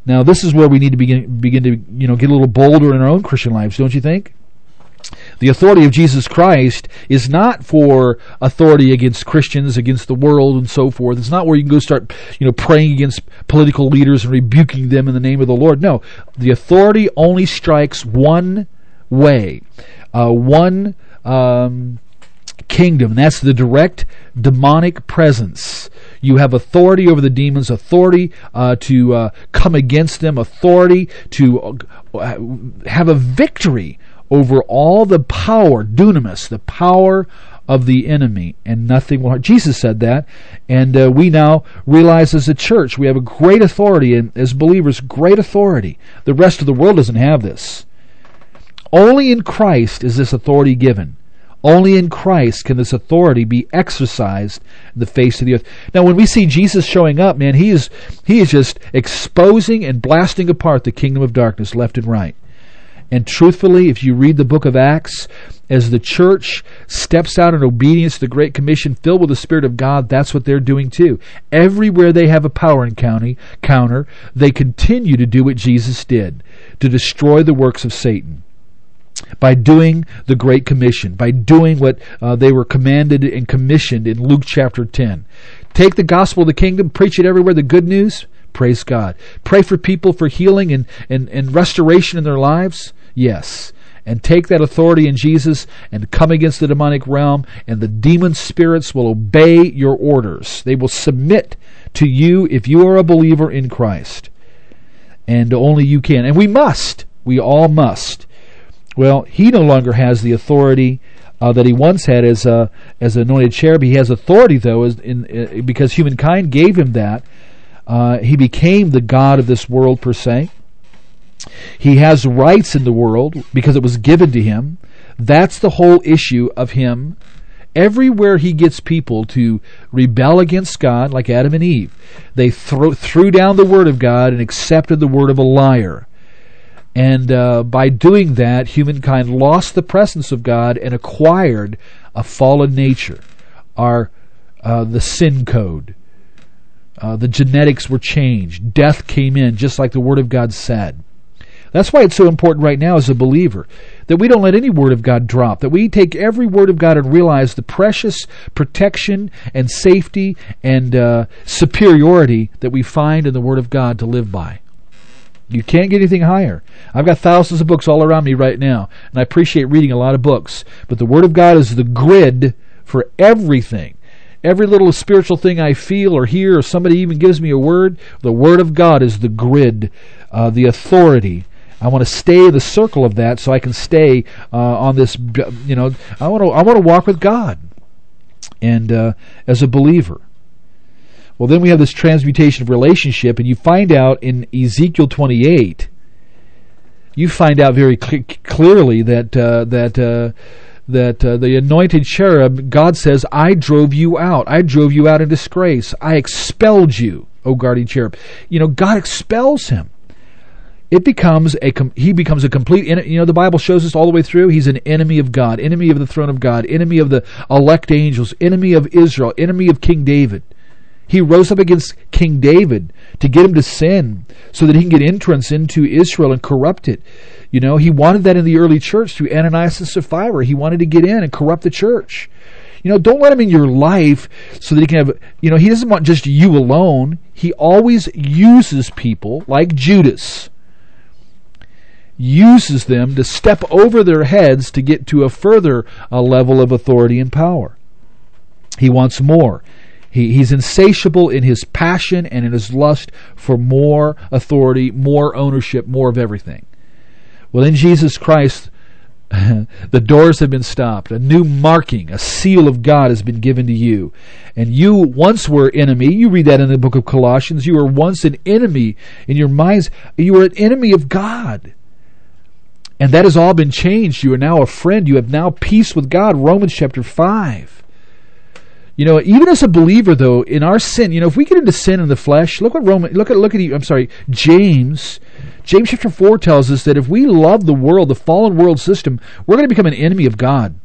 Now, this is where we need to begin to get a little bolder in our own Christian lives, don't you think? The authority of Jesus Christ is not for authority against Christians, against the world, and so forth. It's not where you can go start, praying against political leaders and rebuking them in the name of the Lord. No, the authority only strikes one way, one kingdom. And that's the direct demonic presence. You have authority over the demons, authority to come against them, authority to have a victory over all the power, dunamis, the power of the enemy, and nothing will hurt. Jesus said that, and we now realize as a church we have a great authority, and as believers, great authority. The rest of the world doesn't have this. Only in Christ is this authority given. Only in Christ can this authority be exercised in the face of the earth. Now, when we see Jesus showing up, man, he is just exposing and blasting apart the kingdom of darkness left and right. And truthfully, if you read the book of Acts, as the church steps out in obedience to the Great Commission, filled with the Spirit of God, that's what they're doing too. Everywhere they have a power encounter, they continue to do what Jesus did, to destroy the works of Satan. By doing the Great Commission, by doing what they were commanded and commissioned in Luke chapter 10. Take the gospel of the kingdom, preach it everywhere, the good news, praise God. Pray for people for healing and restoration in their lives, yes. And take that authority in Jesus and come against the demonic realm, and the demon spirits will obey your orders. They will submit to you if you are a believer in Christ. And only you can. And we must. We all must. Well, he no longer has the authority that he once had as anointed cherub. He has authority, though, because humankind gave him that. He became the God of this world, per se. He has rights in the world because it was given to him. That's the whole issue of him. Everywhere he gets people to rebel against God, like Adam and Eve, they threw down the word of God and accepted the word of a liar. And by doing that, humankind lost the presence of God and acquired a fallen nature, the sin code. The genetics were changed. Death came in, just like the Word of God said. That's why it's so important right now as a believer that we don't let any Word of God drop, that we take every Word of God and realize the precious protection and safety and superiority that we find in the Word of God to live by. You can't get anything higher. I've got thousands of books all around me right now, and I appreciate reading a lot of books. But the Word of God is the grid for everything. Every little spiritual thing I feel or hear, or somebody even gives me a word, the Word of God is the grid, the authority. I want to stay in the circle of that so I can stay on this, I want to walk with God and as a believer. Well, then we have this transmutation of relationship, and you find out in Ezekiel 28, you find out very clearly that the anointed cherub, God says, I drove you out. I drove you out in disgrace. I expelled you, O guardian cherub. God expels him. He becomes a complete, the Bible shows us all the way through, he's an enemy of God, enemy of the throne of God, enemy of the elect angels, enemy of Israel, enemy of King David. He rose up against King David to get him to sin so that he can get entrance into Israel and corrupt it. He wanted that in the early church through Ananias and Sapphira. He wanted to get in and corrupt the church. Don't let him in your life so that he can have, he doesn't want just you alone. He always uses people like Judas. Uses them to step over their heads to get to a further level of authority and power. He wants more. He's insatiable in his passion and in his lust for more authority, more ownership, more of everything. Well, in Jesus Christ, the doors have been stopped. A new marking, a seal of God has been given to you. And you once were enemy. You read that in the book of Colossians. You were once an enemy in your minds. You were an enemy of God. And that has all been changed. You are now a friend. You have now peace with God. Romans chapter 5. Even as a believer, though, in our sin, if we get into sin in the flesh, James chapter 4 tells us that if we love the world, the fallen world system, we're going to become an enemy of God.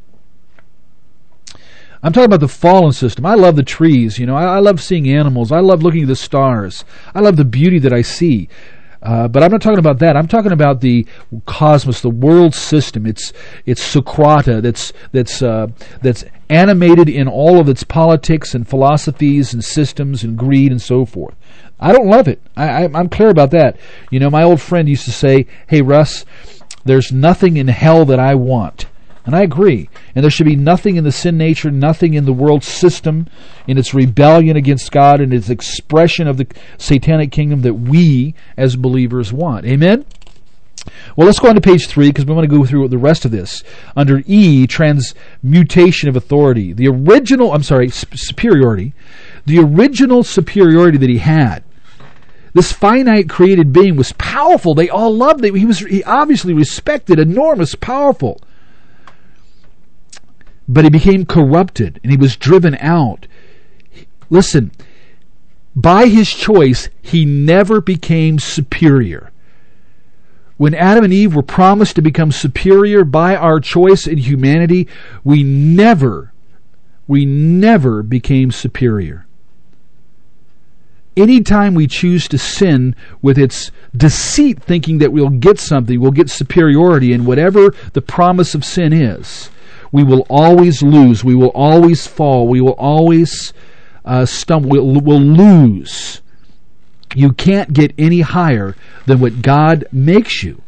I'm talking about the fallen system. I love the trees. I love seeing animals. I love looking at the stars. I love the beauty that I see. But I'm not talking about that. I'm talking about the cosmos, the world system. It's Socrata that's animated in all of its politics and philosophies and systems and greed and so forth. I don't love it. I'm clear about that. You know, my old friend used to say, "Hey, Russ, there's nothing in hell that I want." And I agree. And there should be nothing in the sin nature, nothing in the world system, in its rebellion against God and its expression of the satanic kingdom that we as believers want. Amen? Well, let's go on to page 3 because we want to go through the rest of this. Under E, transmutation of authority. Superiority. The original superiority that he had. This finite created being was powerful. They all loved it. He obviously respected, enormous, powerful. But he became corrupted and he was driven out. Listen, by his choice, he never became superior. When Adam and Eve were promised to become superior by our choice in humanity, we never became superior. Anytime we choose to sin with its deceit, thinking that we'll get something, we'll get superiority in whatever the promise of sin is, we will always lose. We will always fall. We will always stumble. We'll lose. You can't get any higher than what God makes you.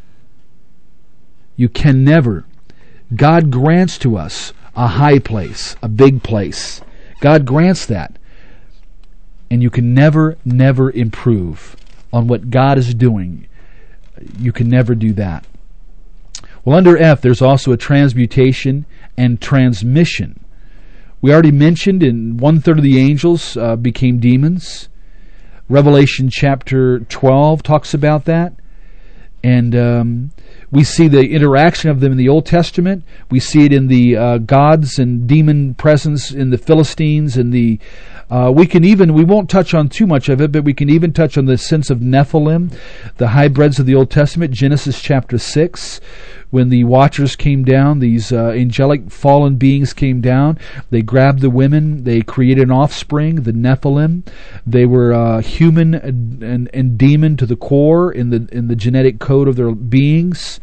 You can never. God grants to us a high place, a big place. God grants that. And you can never improve on what God is doing. You can never do that. Well, under F, there's also a transmutation and transmission. We already mentioned in 1/3 of the angels became demons. Revelation chapter 12 talks about that. And we see the interaction of them in the Old Testament. We see it in the gods and demon presence in the Philistines and the we won't touch on too much of it, but we can even touch on the sense of Nephilim, the hybrids of the Old Testament, Genesis chapter 6. When the Watchers came down, these angelic fallen beings came down. They grabbed the women. They created an offspring, the Nephilim. They were human and demon to the core in the genetic code of their beings.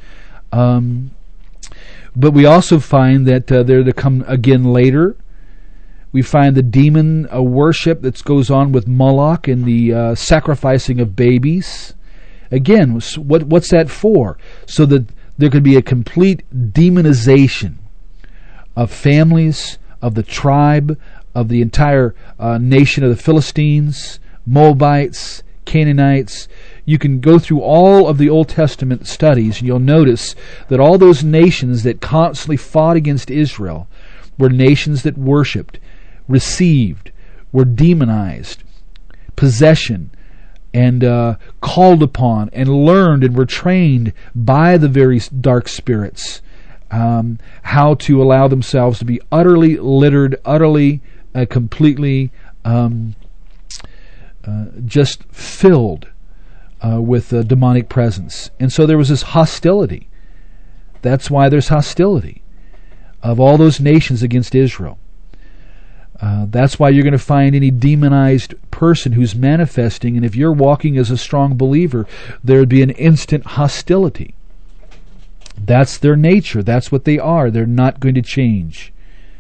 But we also find that they're to come again later. We find the demon worship that goes on with Moloch and the sacrificing of babies. Again, what's that for? So that there could be a complete demonization of families, of the tribe, of the entire nation of the Philistines, Moabites, Canaanites. You can go through all of the Old Testament studies and you'll notice that all those nations that constantly fought against Israel were nations that worshipped, received, were demonized, possession, and called upon and learned and were trained by the very dark spirits how to allow themselves to be utterly littered, utterly, completely just filled with demonic presence. And so there was this hostility. That's why there's hostility of all those nations against Israel. That's why you're going to find any demonized person who's manifesting, and if you're walking as a strong believer, there would be an instant hostility. That's their nature. That's what they are. They're not going to change.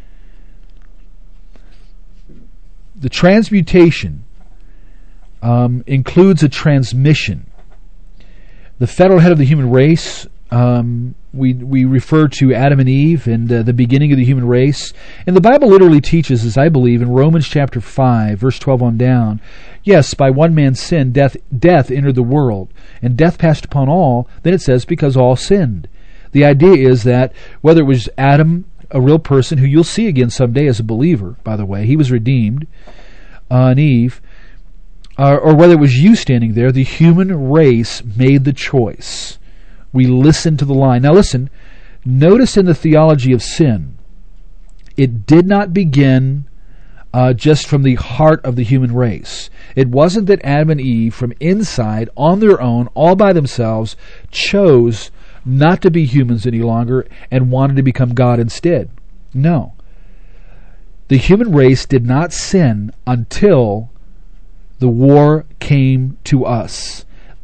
The transmutation includes a transmission. The federal head of the human race, we refer to Adam and Eve and the beginning of the human race. And the Bible literally teaches, as I believe, in Romans chapter 5, verse 12 on down, yes, by one man's sin, death entered the world, and death passed upon all. Then it says, because all sinned. The idea is that whether it was Adam, a real person who you'll see again someday as a believer, by the way, he was redeemed, and Eve, or whether it was you standing there, the human race made the choice. We listened to the line. Now listen, notice in the theology of sin, it did not begin just from the heart of the human race. It wasn't that Adam and Eve from inside, on their own, all by themselves, chose not to be humans any longer and wanted to become God instead. No. The human race did not sin until the war came to us.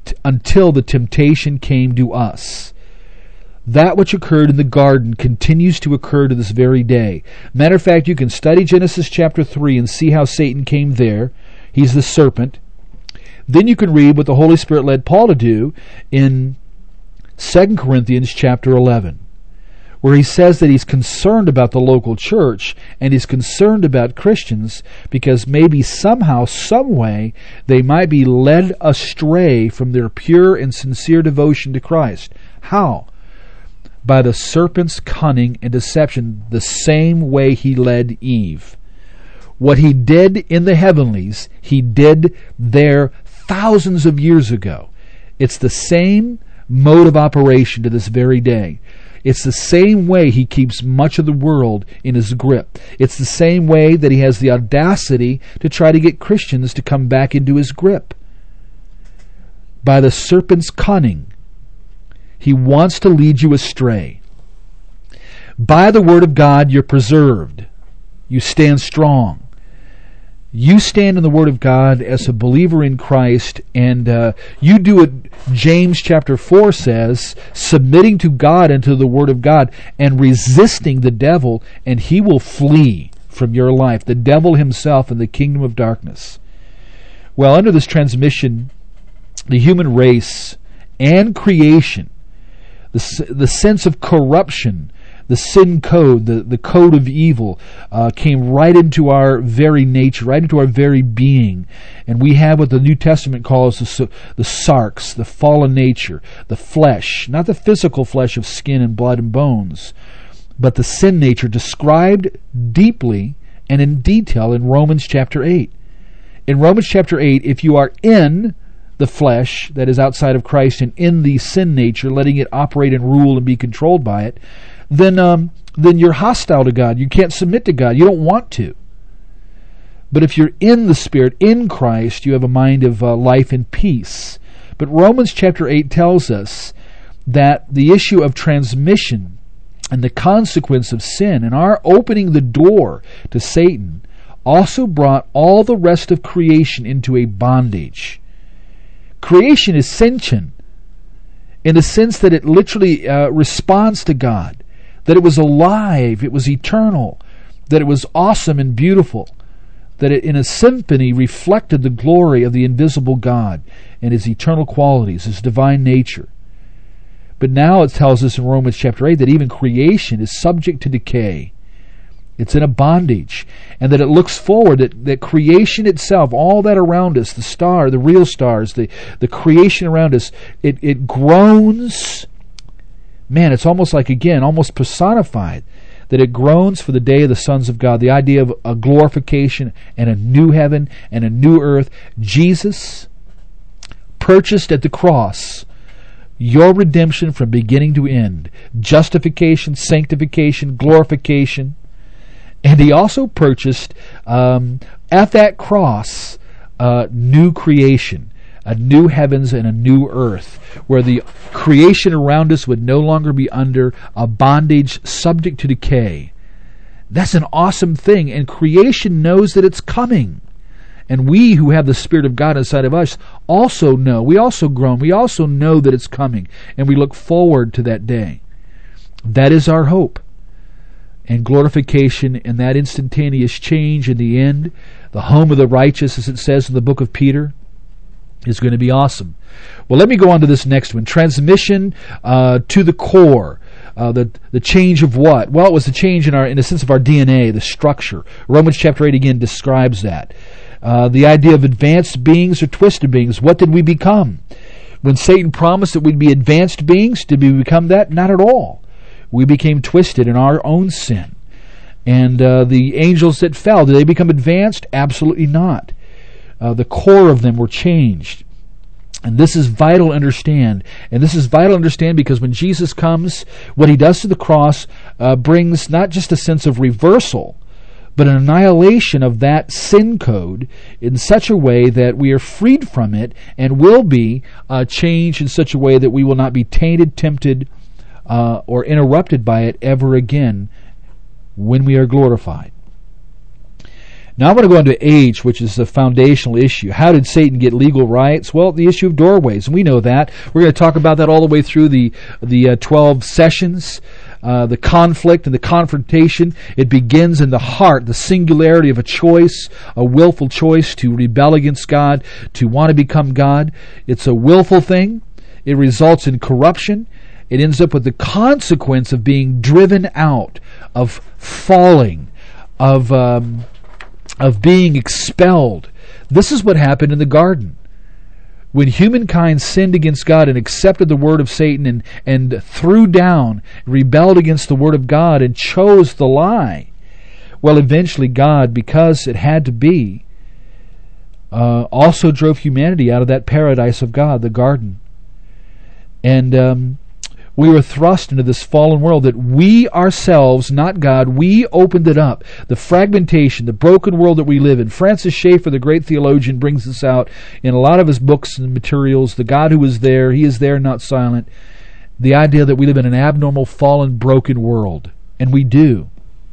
until the temptation came to us. That which occurred in the garden continues to occur to this very day. Matter of fact, you can study Genesis chapter 3 and see how Satan came there. He's the serpent. Then you can read what the Holy Spirit led Paul to do in 2 Corinthians chapter 11, where he says that he's concerned about the local church and he's concerned about Christians because maybe somehow, some way, they might be led astray from their pure and sincere devotion to Christ. How? By the serpent's cunning and deception, the same way he led Eve. What he did in the heavenlies, he did there thousands of years ago. It's the same mode of operation to this very day. It's the same way he keeps much of the world in his grip. It's the same way that he has the audacity to try to get Christians to come back into his grip. By the serpent's cunning, he wants to lead you astray. By the word of God, you're preserved. You stand strong. You stand in the Word of God as a believer in Christ, and you do what James chapter 4 says, submitting to God and to the Word of God, and resisting the devil, and he will flee from your life, the devil himself in the kingdom of darkness. Well, under this transmission, the human race and creation, the sense of corruption, the sin code, the code of evil, came right into our very nature, right into our very being. And we have what the New Testament calls the sarx, the fallen nature, the flesh, not the physical flesh of skin and blood and bones, but the sin nature described deeply and in detail in Romans chapter 8. In Romans chapter 8, if you are in the flesh that is outside of Christ and in the sin nature, letting it operate and rule and be controlled by it, then you're hostile to God. You can't submit to God. You don't want to. But if you're in the Spirit, in Christ, you have a mind of life and peace. But Romans chapter 8 tells us that the issue of transmission and the consequence of sin and our opening the door to Satan also brought all the rest of creation into a bondage. Creation is sentient in the sense that it literally responds to God, that it was alive, it was eternal, that it was awesome and beautiful, that it in a symphony reflected the glory of the invisible God and His eternal qualities, His divine nature. But now it tells us in Romans chapter 8 that even creation is subject to decay. It's in a bondage, and that it looks forward, that creation itself, all that around us, the real stars, the creation around us, it groans. Man, it's almost like, again, almost personified, that it groans for the day of the sons of God, the idea of a glorification and a new heaven and a new earth. Jesus purchased at the cross your redemption from beginning to end, justification, sanctification, glorification. And He also purchased at that cross new creation, a new heavens and a new earth, where the creation around us would no longer be under a bondage subject to decay. That's an awesome thing, and creation knows that it's coming. And we who have the Spirit of God inside of us also know, we also groan, we also know that it's coming, and we look forward to that day. That is our hope. And glorification and that instantaneous change in the end, the home of the righteous, as it says in the book of Peter, is going to be awesome. Well, let me go on to this next one. Transmission to the core. The change of what? Well, it was the change in the sense of our DNA, the structure. Romans chapter 8 again describes that. The idea of advanced beings or twisted beings. What did we become? When Satan promised that we'd be advanced beings, did we become that? Not at all. We became twisted in our own sin. And the angels that fell, did they become advanced? Absolutely not. The core of them were changed. And this is vital to understand. And this is vital to understand because when Jesus comes, what He does to the cross brings not just a sense of reversal, but an annihilation of that sin code in such a way that we are freed from it and will be changed in such a way that we will not be tainted, tempted, or interrupted by it ever again when we are glorified. Now I want to go on to age, which is the foundational issue. How did Satan get legal rights? Well, the issue of doorways, and we know that. We're going to talk about that all the way through the 12 sessions. The conflict and the confrontation, it begins in the heart, the singularity of a choice, a willful choice to rebel against God, to want to become God. It's a willful thing. It results in corruption. It ends up with the consequence of being driven out, of falling, of being expelled. This is what happened in the garden. When humankind sinned against God and accepted the word of Satan and threw down, rebelled against the word of God and chose the lie, well, eventually God, because it had to be, also drove humanity out of that paradise of God, the garden. And we were thrust into this fallen world that we ourselves, not God, we opened it up. The fragmentation, the broken world that we live in. Francis Schaeffer, the great theologian, brings this out in a lot of his books and materials. The God who is there, he is there, not silent. The idea that we live in an abnormal, fallen, broken world. And we do.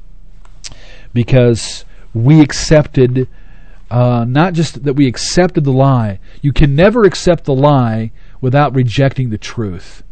Because we accepted, not just that we accepted the lie. You can never accept the lie without rejecting the truth.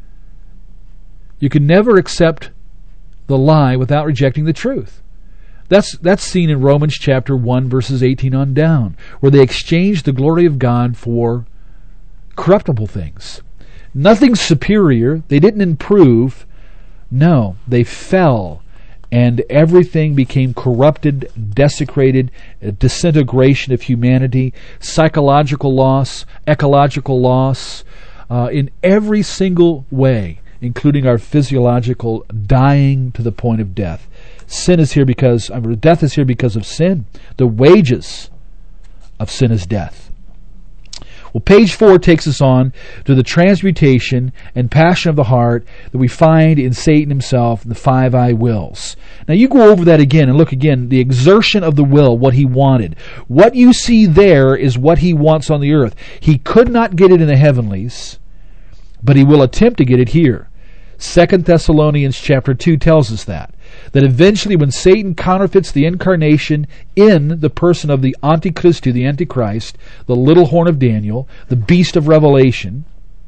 You can never accept the lie without rejecting the truth. That's seen in Romans chapter 1, verses 18 on down, where they exchanged the glory of God for corruptible things. Nothing superior. They didn't improve. No, they fell, and everything became corrupted, desecrated, disintegration of humanity, psychological loss, ecological loss, in every single way, including our physiological dying to the point of death. Death is here because of sin. The wages of sin is death. Well, page 4 takes us on to the transmutation and passion of the heart that we find in Satan himself, the 5 I wills. Now you go over that again and look again, the exertion of the will, what he wanted. What you see there is what he wants on the earth. He could not get it in the heavenlies, but he will attempt to get it here. 2 Thessalonians chapter 2 tells us that eventually when Satan counterfeits the incarnation in the person of the Antichristu, the Antichrist, the little horn of Daniel, the beast of Revelation,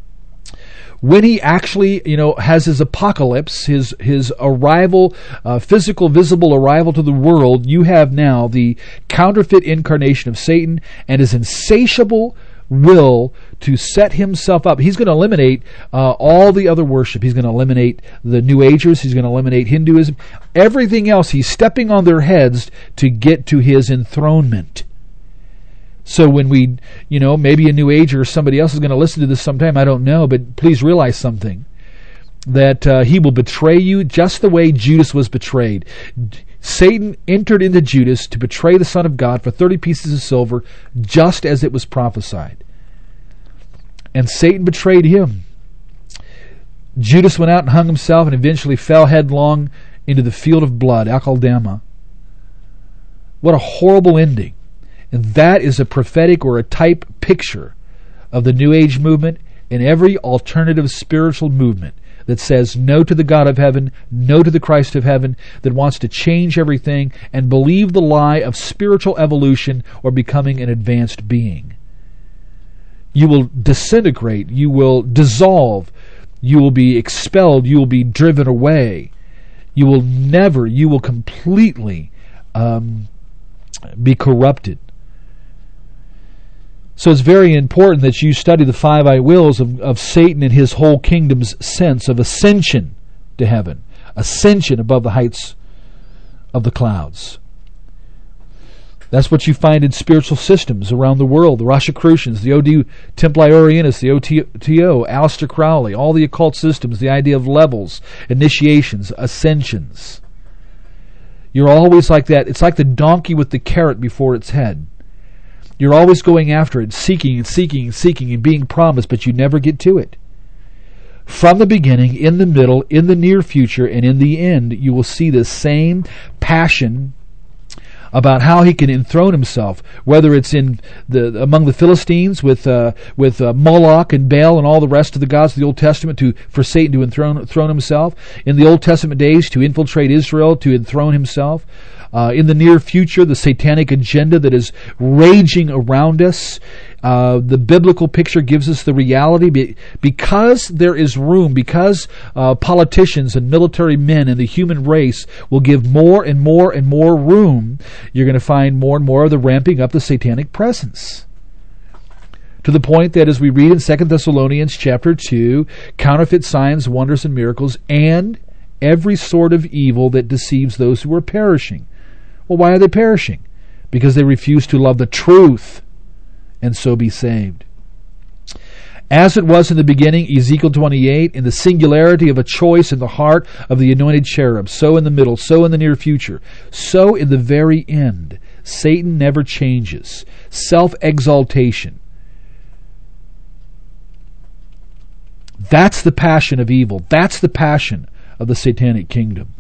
when he actually, has his apocalypse, his arrival, physical, visible arrival to the world, you have now the counterfeit incarnation of Satan and his insatiable will to set himself up. He's going to eliminate all the other worship. He's going to eliminate the New Agers. He's going to eliminate Hinduism. Everything else, he's stepping on their heads to get to his enthronement. So when we, maybe a New Ager or somebody else is going to listen to this sometime, I don't know, but please realize something, that he will betray you just the way Judas was betrayed. Satan entered into Judas to betray the Son of God for 30 pieces of silver, just as it was prophesied. And Satan betrayed him. Judas went out and hung himself and eventually fell headlong into the field of blood, Akeldama. What a horrible ending. And that is a prophetic or a type picture of the New Age movement and every alternative spiritual movement that says no to the God of heaven, no to the Christ of heaven, that wants to change everything and believe the lie of spiritual evolution or becoming an advanced being. You will disintegrate, you will dissolve, you will be expelled, you will be driven away. You will completely be corrupted. So it's very important that you study the 5 I wills of Satan and his whole kingdom's sense of ascension to heaven, ascension above the heights of the clouds. That's what you find in spiritual systems around the world, the Rosicrucians, the Ode Templi Orientis, the OTO, Aleister Crowley, all the occult systems, the idea of levels, initiations, ascensions. You're always like that. It's like the donkey with the carrot before its head. You're always going after it, seeking and seeking and seeking and being promised, but you never get to it. From the beginning, in the middle, in the near future, and in the end, you will see the same passion about how he can enthrone himself, whether it's among the Philistines with Moloch and Baal and all the rest of the gods of the Old Testament for Satan to enthrone himself, in the Old Testament days to infiltrate Israel, to enthrone himself, In the near future, the satanic agenda that is raging around us. The biblical picture gives us the reality because there is room, because politicians and military men and the human race will give more and more and more room, you're going to find more and more of the ramping up the satanic presence. To the point that, as we read in 2 Thessalonians chapter 2, counterfeit signs, wonders, and miracles, and every sort of evil that deceives those who are perishing. Well, why are they perishing? Because they refuse to love the truth and so be saved. As it was in the beginning, Ezekiel 28, in the singularity of a choice in the heart of the anointed cherub, so in the middle, so in the near future, so in the very end. Satan never changes. Self-exaltation. That's the passion of evil. That's the passion of the satanic kingdom.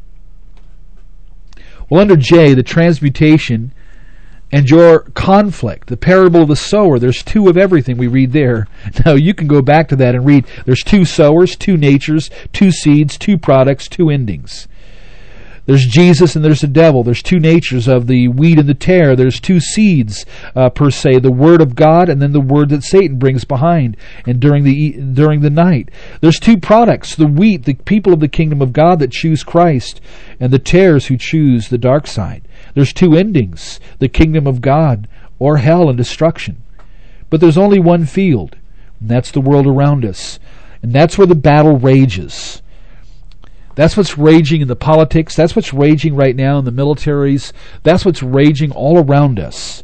Well, under J, the transmutation and your conflict, the parable of the sower, there's two of everything we read there. Now, you can go back to that and read, there's two sowers, two natures, two seeds, two products, two endings. There's Jesus and there's the devil. There's two natures of the wheat and the tare. There's two seeds, per se, the word of God and then the word that Satan brings behind and during the night. There's two products, the wheat, the people of the kingdom of God that choose Christ, and the tares who choose the dark side. There's two endings, the kingdom of God or hell and destruction. But there's only one field, and that's the world around us. And that's where the battle rages. That's what's raging in the politics. That's what's raging right now in the militaries. That's what's raging all around us.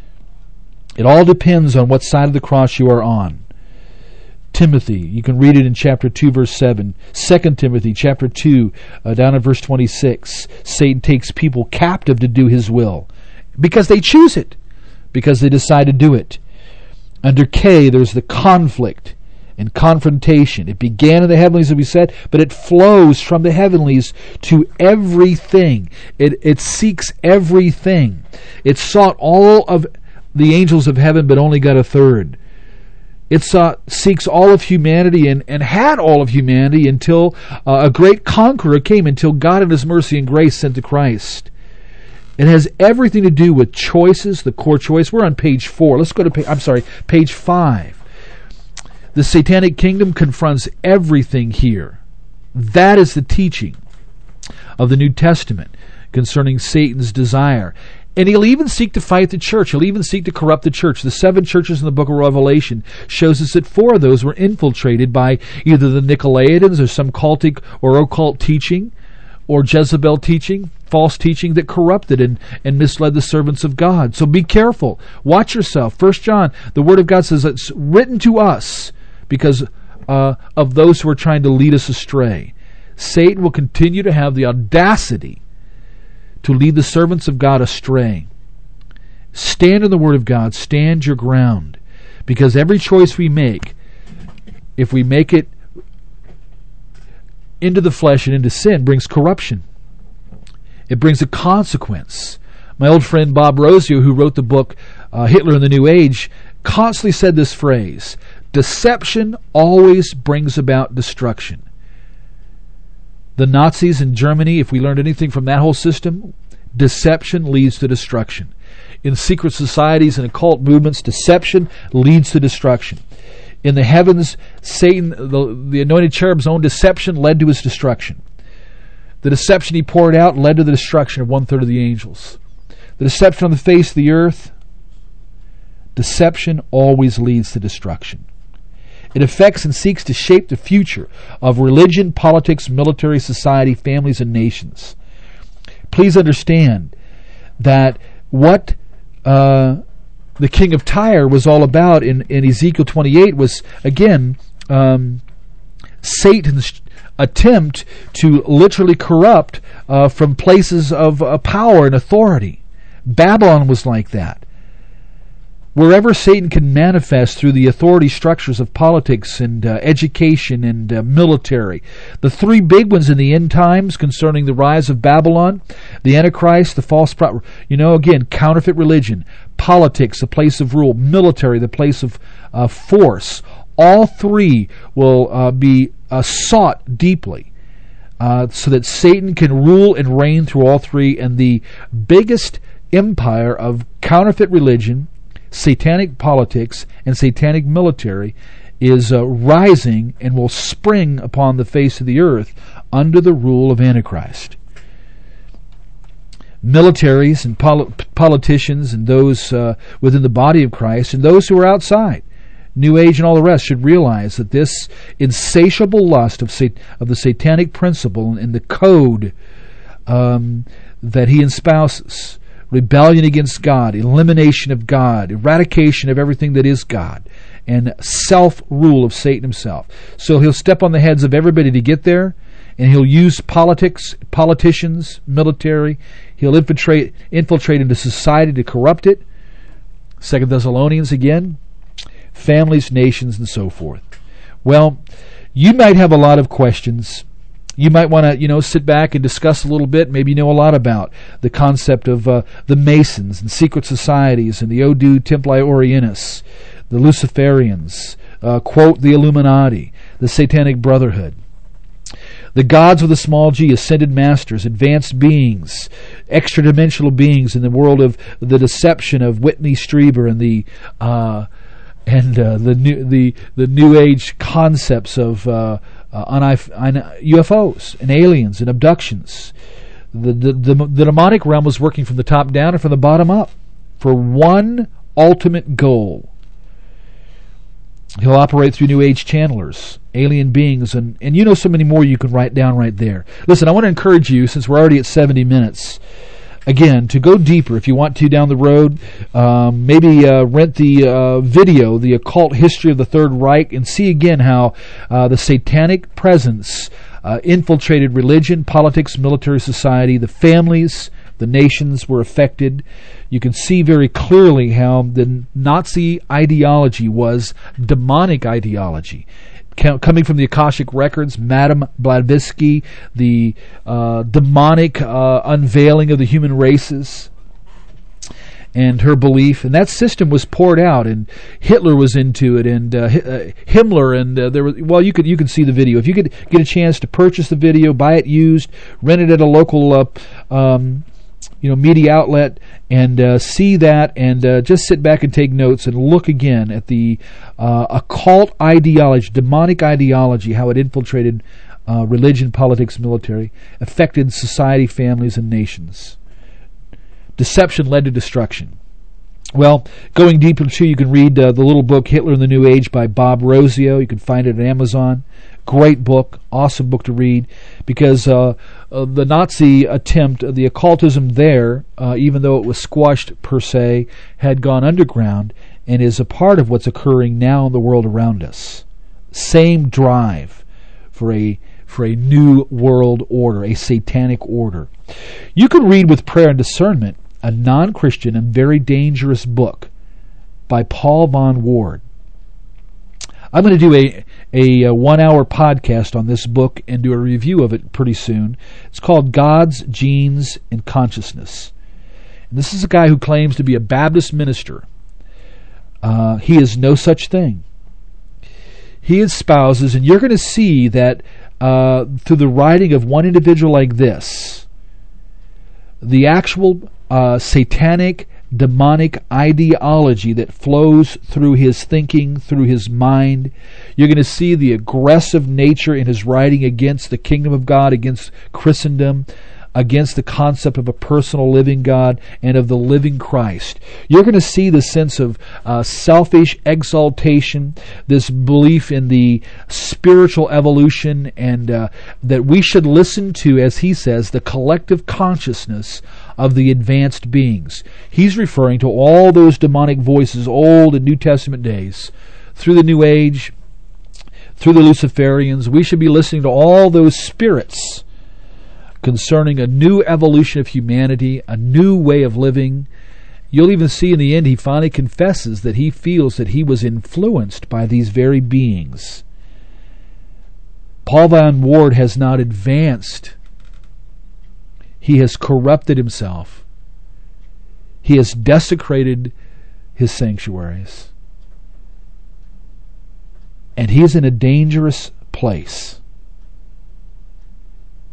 It all depends on what side of the cross you are on. Timothy, you can read it in chapter 2, verse 7. 2 Timothy, chapter 2, down at verse 26. Satan takes people captive to do his will because they choose it, because they decide to do it. Under K, there's the conflict and confrontation. It began in the heavenlies, as we said, but it flows from the heavenlies to everything. It seeks everything. It sought all of the angels of heaven, but only got a third. It seeks all of humanity and had all of humanity until a great conqueror came, until God in His mercy and grace sent to Christ. It has everything to do with choices, the core choice. We're on page 4. Let's go to page 5. The satanic kingdom confronts everything here. That is the teaching of the New Testament concerning Satan's desire. And he'll even seek to fight the church. He'll even seek to corrupt the church. The 7 churches in the book of Revelation shows us that 4 of those were infiltrated by either the Nicolaitans or some cultic or occult teaching, or Jezebel teaching, false teaching that corrupted and misled the servants of God. So be careful. Watch yourself. 1 John, the Word of God says it's written to us because of those who are trying to lead us astray. Satan will continue to have the audacity to lead the servants of God astray. Stand in the Word of God. Stand your ground. Because every choice we make, if we make it into the flesh and into sin, brings corruption. It brings a consequence. My old friend Bob Rosio, who wrote the book Hitler and the New Age, constantly said this phrase: deception always brings about destruction. The Nazis in Germany, if we learned anything from that whole system, deception leads to destruction. In secret societies and occult movements, deception leads to destruction. In the heavens, Satan, the anointed cherub's own deception led to his destruction. The deception he poured out led to the destruction of 1/3 of the angels. The deception on the face of the earth, deception always leads to destruction. It affects and seeks to shape the future of religion, politics, military, society, families, and nations. Please understand that what the king of Tyre was all about in Ezekiel 28 was, again, Satan's attempt to literally corrupt from places of power and authority. Babylon was like that. Wherever Satan can manifest through the authority structures of politics and education and military. The 3 big ones in the end times concerning the rise of Babylon, the Antichrist, the false prophet, again, counterfeit religion, politics, the place of rule, military, the place of force. All 3 will be sought deeply. so that Satan can rule and reign through all three, and the biggest empire of counterfeit religion, satanic politics, and satanic military is rising and will spring upon the face of the earth under the rule of Antichrist. Militaries and politicians and those within the body of Christ and those who are outside, New Age and all the rest, should realize that this insatiable lust of the satanic principle and the code that he espouses, rebellion against God, elimination of God, eradication of everything that is God, and self-rule of Satan himself. So he'll step on the heads of everybody to get there, and he'll use politics, politicians, military. He'll infiltrate into society to corrupt it. 2 Thessalonians again. Families, nations, and so forth. Well, you might have a lot of questions. You might want to, sit back and discuss a little bit. Maybe you know a lot about the concept of the Masons and secret societies and the Odu Templi Orientis, the Luciferians, quote, the Illuminati, the Satanic Brotherhood. The gods with a small g, ascended masters, advanced beings, extra-dimensional beings in the world of the deception of Whitney Strieber and the New Age concepts of UFOs and aliens and abductions. The demonic realm was working from the top down and from the bottom up for one ultimate goal. He'll operate through New Age channelers, alien beings, and so many more you can write down right there. Listen, I want to encourage you, since we're already at 70 minutes, again, to go deeper if you want to down the road. Maybe rent the video, The Occult History of the Third Reich, and see again how the satanic presence infiltrated religion, politics, military, society, the families, the nations were affected. You can see very clearly how the Nazi ideology was demonic ideology. Coming from the Akashic Records, Madame Blavatsky, the demonic unveiling of the human races, and her belief, and that system was poured out, and Hitler was into it, and Himmler, and there was. Well, you can see the video if you could get a chance to purchase the video, buy it used, rent it at a local media outlet, and see that, and just sit back and take notes and look again at the occult ideology, demonic ideology, how it infiltrated religion, politics, military, affected society, families, and nations. Deception led to destruction. Well, going deeper too, you can read the little book Hitler and the New Age by Bob Rosio. You can find it on Amazon. Great book, awesome book to read, because the Nazi attempt, the occultism there, even though it was squashed per se, had gone underground and is a part of what's occurring now in the world around us. Same drive for a new world order, a satanic order. You can read with prayer and discernment a non-Christian and very dangerous book by Paul Von Ward. I'm going to do a 1-hour podcast on this book and do a review of it pretty soon. It's called Gods, Genes, and Consciousness. And this is a guy who claims to be a Baptist minister. He is no such thing. He espouses, and you're going to see that through the writing of one individual like this, the actual satanic, demonic ideology that flows through his thinking, through his mind. You're going to see the aggressive nature in his writing against the kingdom of God, against Christendom, against the concept of a personal living God and of the living Christ. You're going to see the sense of selfish exaltation, this belief in the spiritual evolution, and that we should listen to, as he says, the collective consciousness of the advanced beings. He's referring to all those demonic voices, Old and New Testament days, through the New Age, through the Luciferians. We should be listening to all those spirits concerning a new evolution of humanity, a new way of living. You'll even see in the end he finally confesses that he feels that he was influenced by these very beings. Paul Von Ward has not advanced. He has corrupted himself. He has desecrated his sanctuaries. And he is in a dangerous place.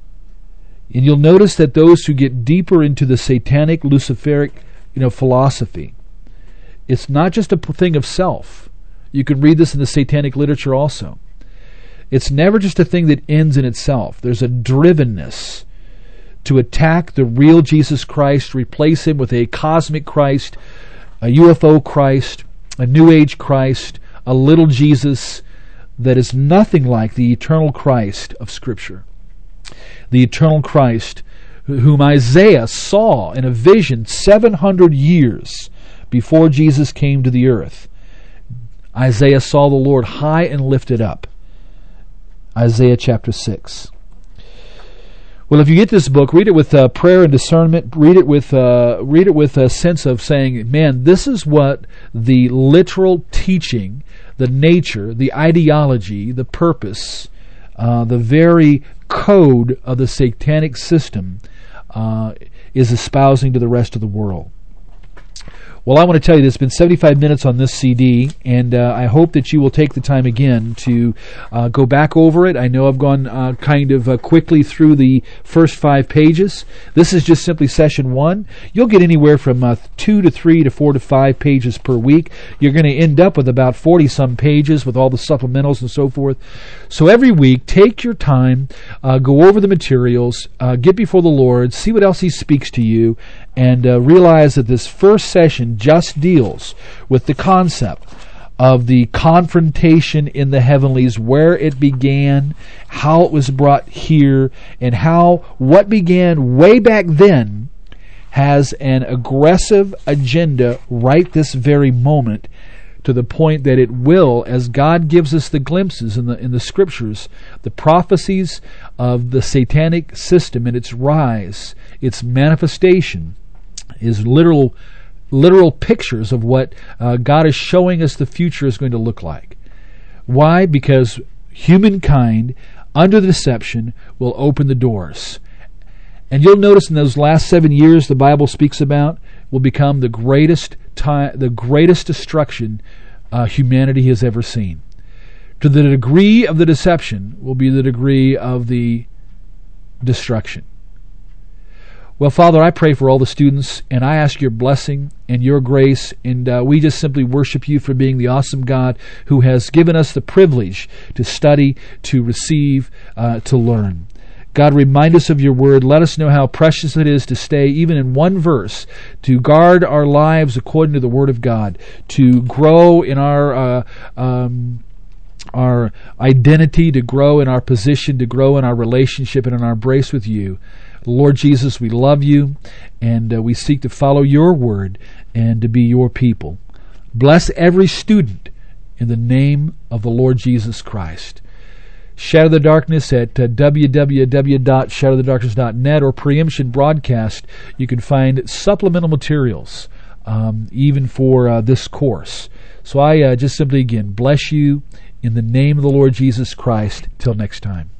And you'll notice that those who get deeper into the satanic, Luciferic, philosophy, it's not just a thing of self. You can read this in the satanic literature also. It's never just a thing that ends in itself. There's a drivenness to attack the real Jesus Christ, replace him with a cosmic Christ, a UFO Christ, a New Age Christ, a little Jesus that is nothing like the eternal Christ of Scripture. The eternal Christ whom Isaiah saw in a vision 700 years before Jesus came to the earth. Isaiah saw the Lord high and lifted up. Isaiah chapter 6. Well, if you get this book, read it with prayer and discernment. Read it with a sense of saying, man, this is what the literal teaching, the nature, the ideology, the purpose, the very code of the satanic system is espousing to the rest of the world. Well, I want to tell you, there's been 75 minutes on this CD, and I hope that you will take the time again to go back over it. I know I've gone quickly through the first 5 pages. This is just simply session 1. You'll get anywhere from 2 to 3 to 4 to 5 pages per week. You're going to end up with about 40-some pages with all the supplementals and so forth. So every week, take your time, go over the materials, get before the Lord, see what else He speaks to you, and realize that this first session just deals with the concept of the confrontation in the heavenlies, where it began, how it was brought here, and how what began way back then has an aggressive agenda right this very moment, to the point that it will, as God gives us the glimpses in the Scriptures, the prophecies of the satanic system and its rise, its manifestation, is literal pictures of what God is showing us the future is going to look like. Why? Because humankind, under the deception, will open the doors. And you'll notice in those last 7 years the Bible speaks about will become the greatest destruction humanity has ever seen. To the degree of the deception will be the degree of the destruction. Well, Father, I pray for all the students, and I ask your blessing and your grace, and we just simply worship you for being the awesome God who has given us the privilege to study, to receive, to learn. God, remind us of your word. Let us know how precious it is to stay even in one verse, to guard our lives according to the word of God, to grow in our identity, to grow in our position, to grow in our relationship and in our embrace with you. Lord Jesus, we love you, and we seek to follow your word and to be your people. Bless every student in the name of the Lord Jesus Christ. Shadow the Darkness at www.shadowthedarkness.net or Preemption Broadcast. You can find supplemental materials even for this course. So I just simply again bless you in the name of the Lord Jesus Christ. Till next time.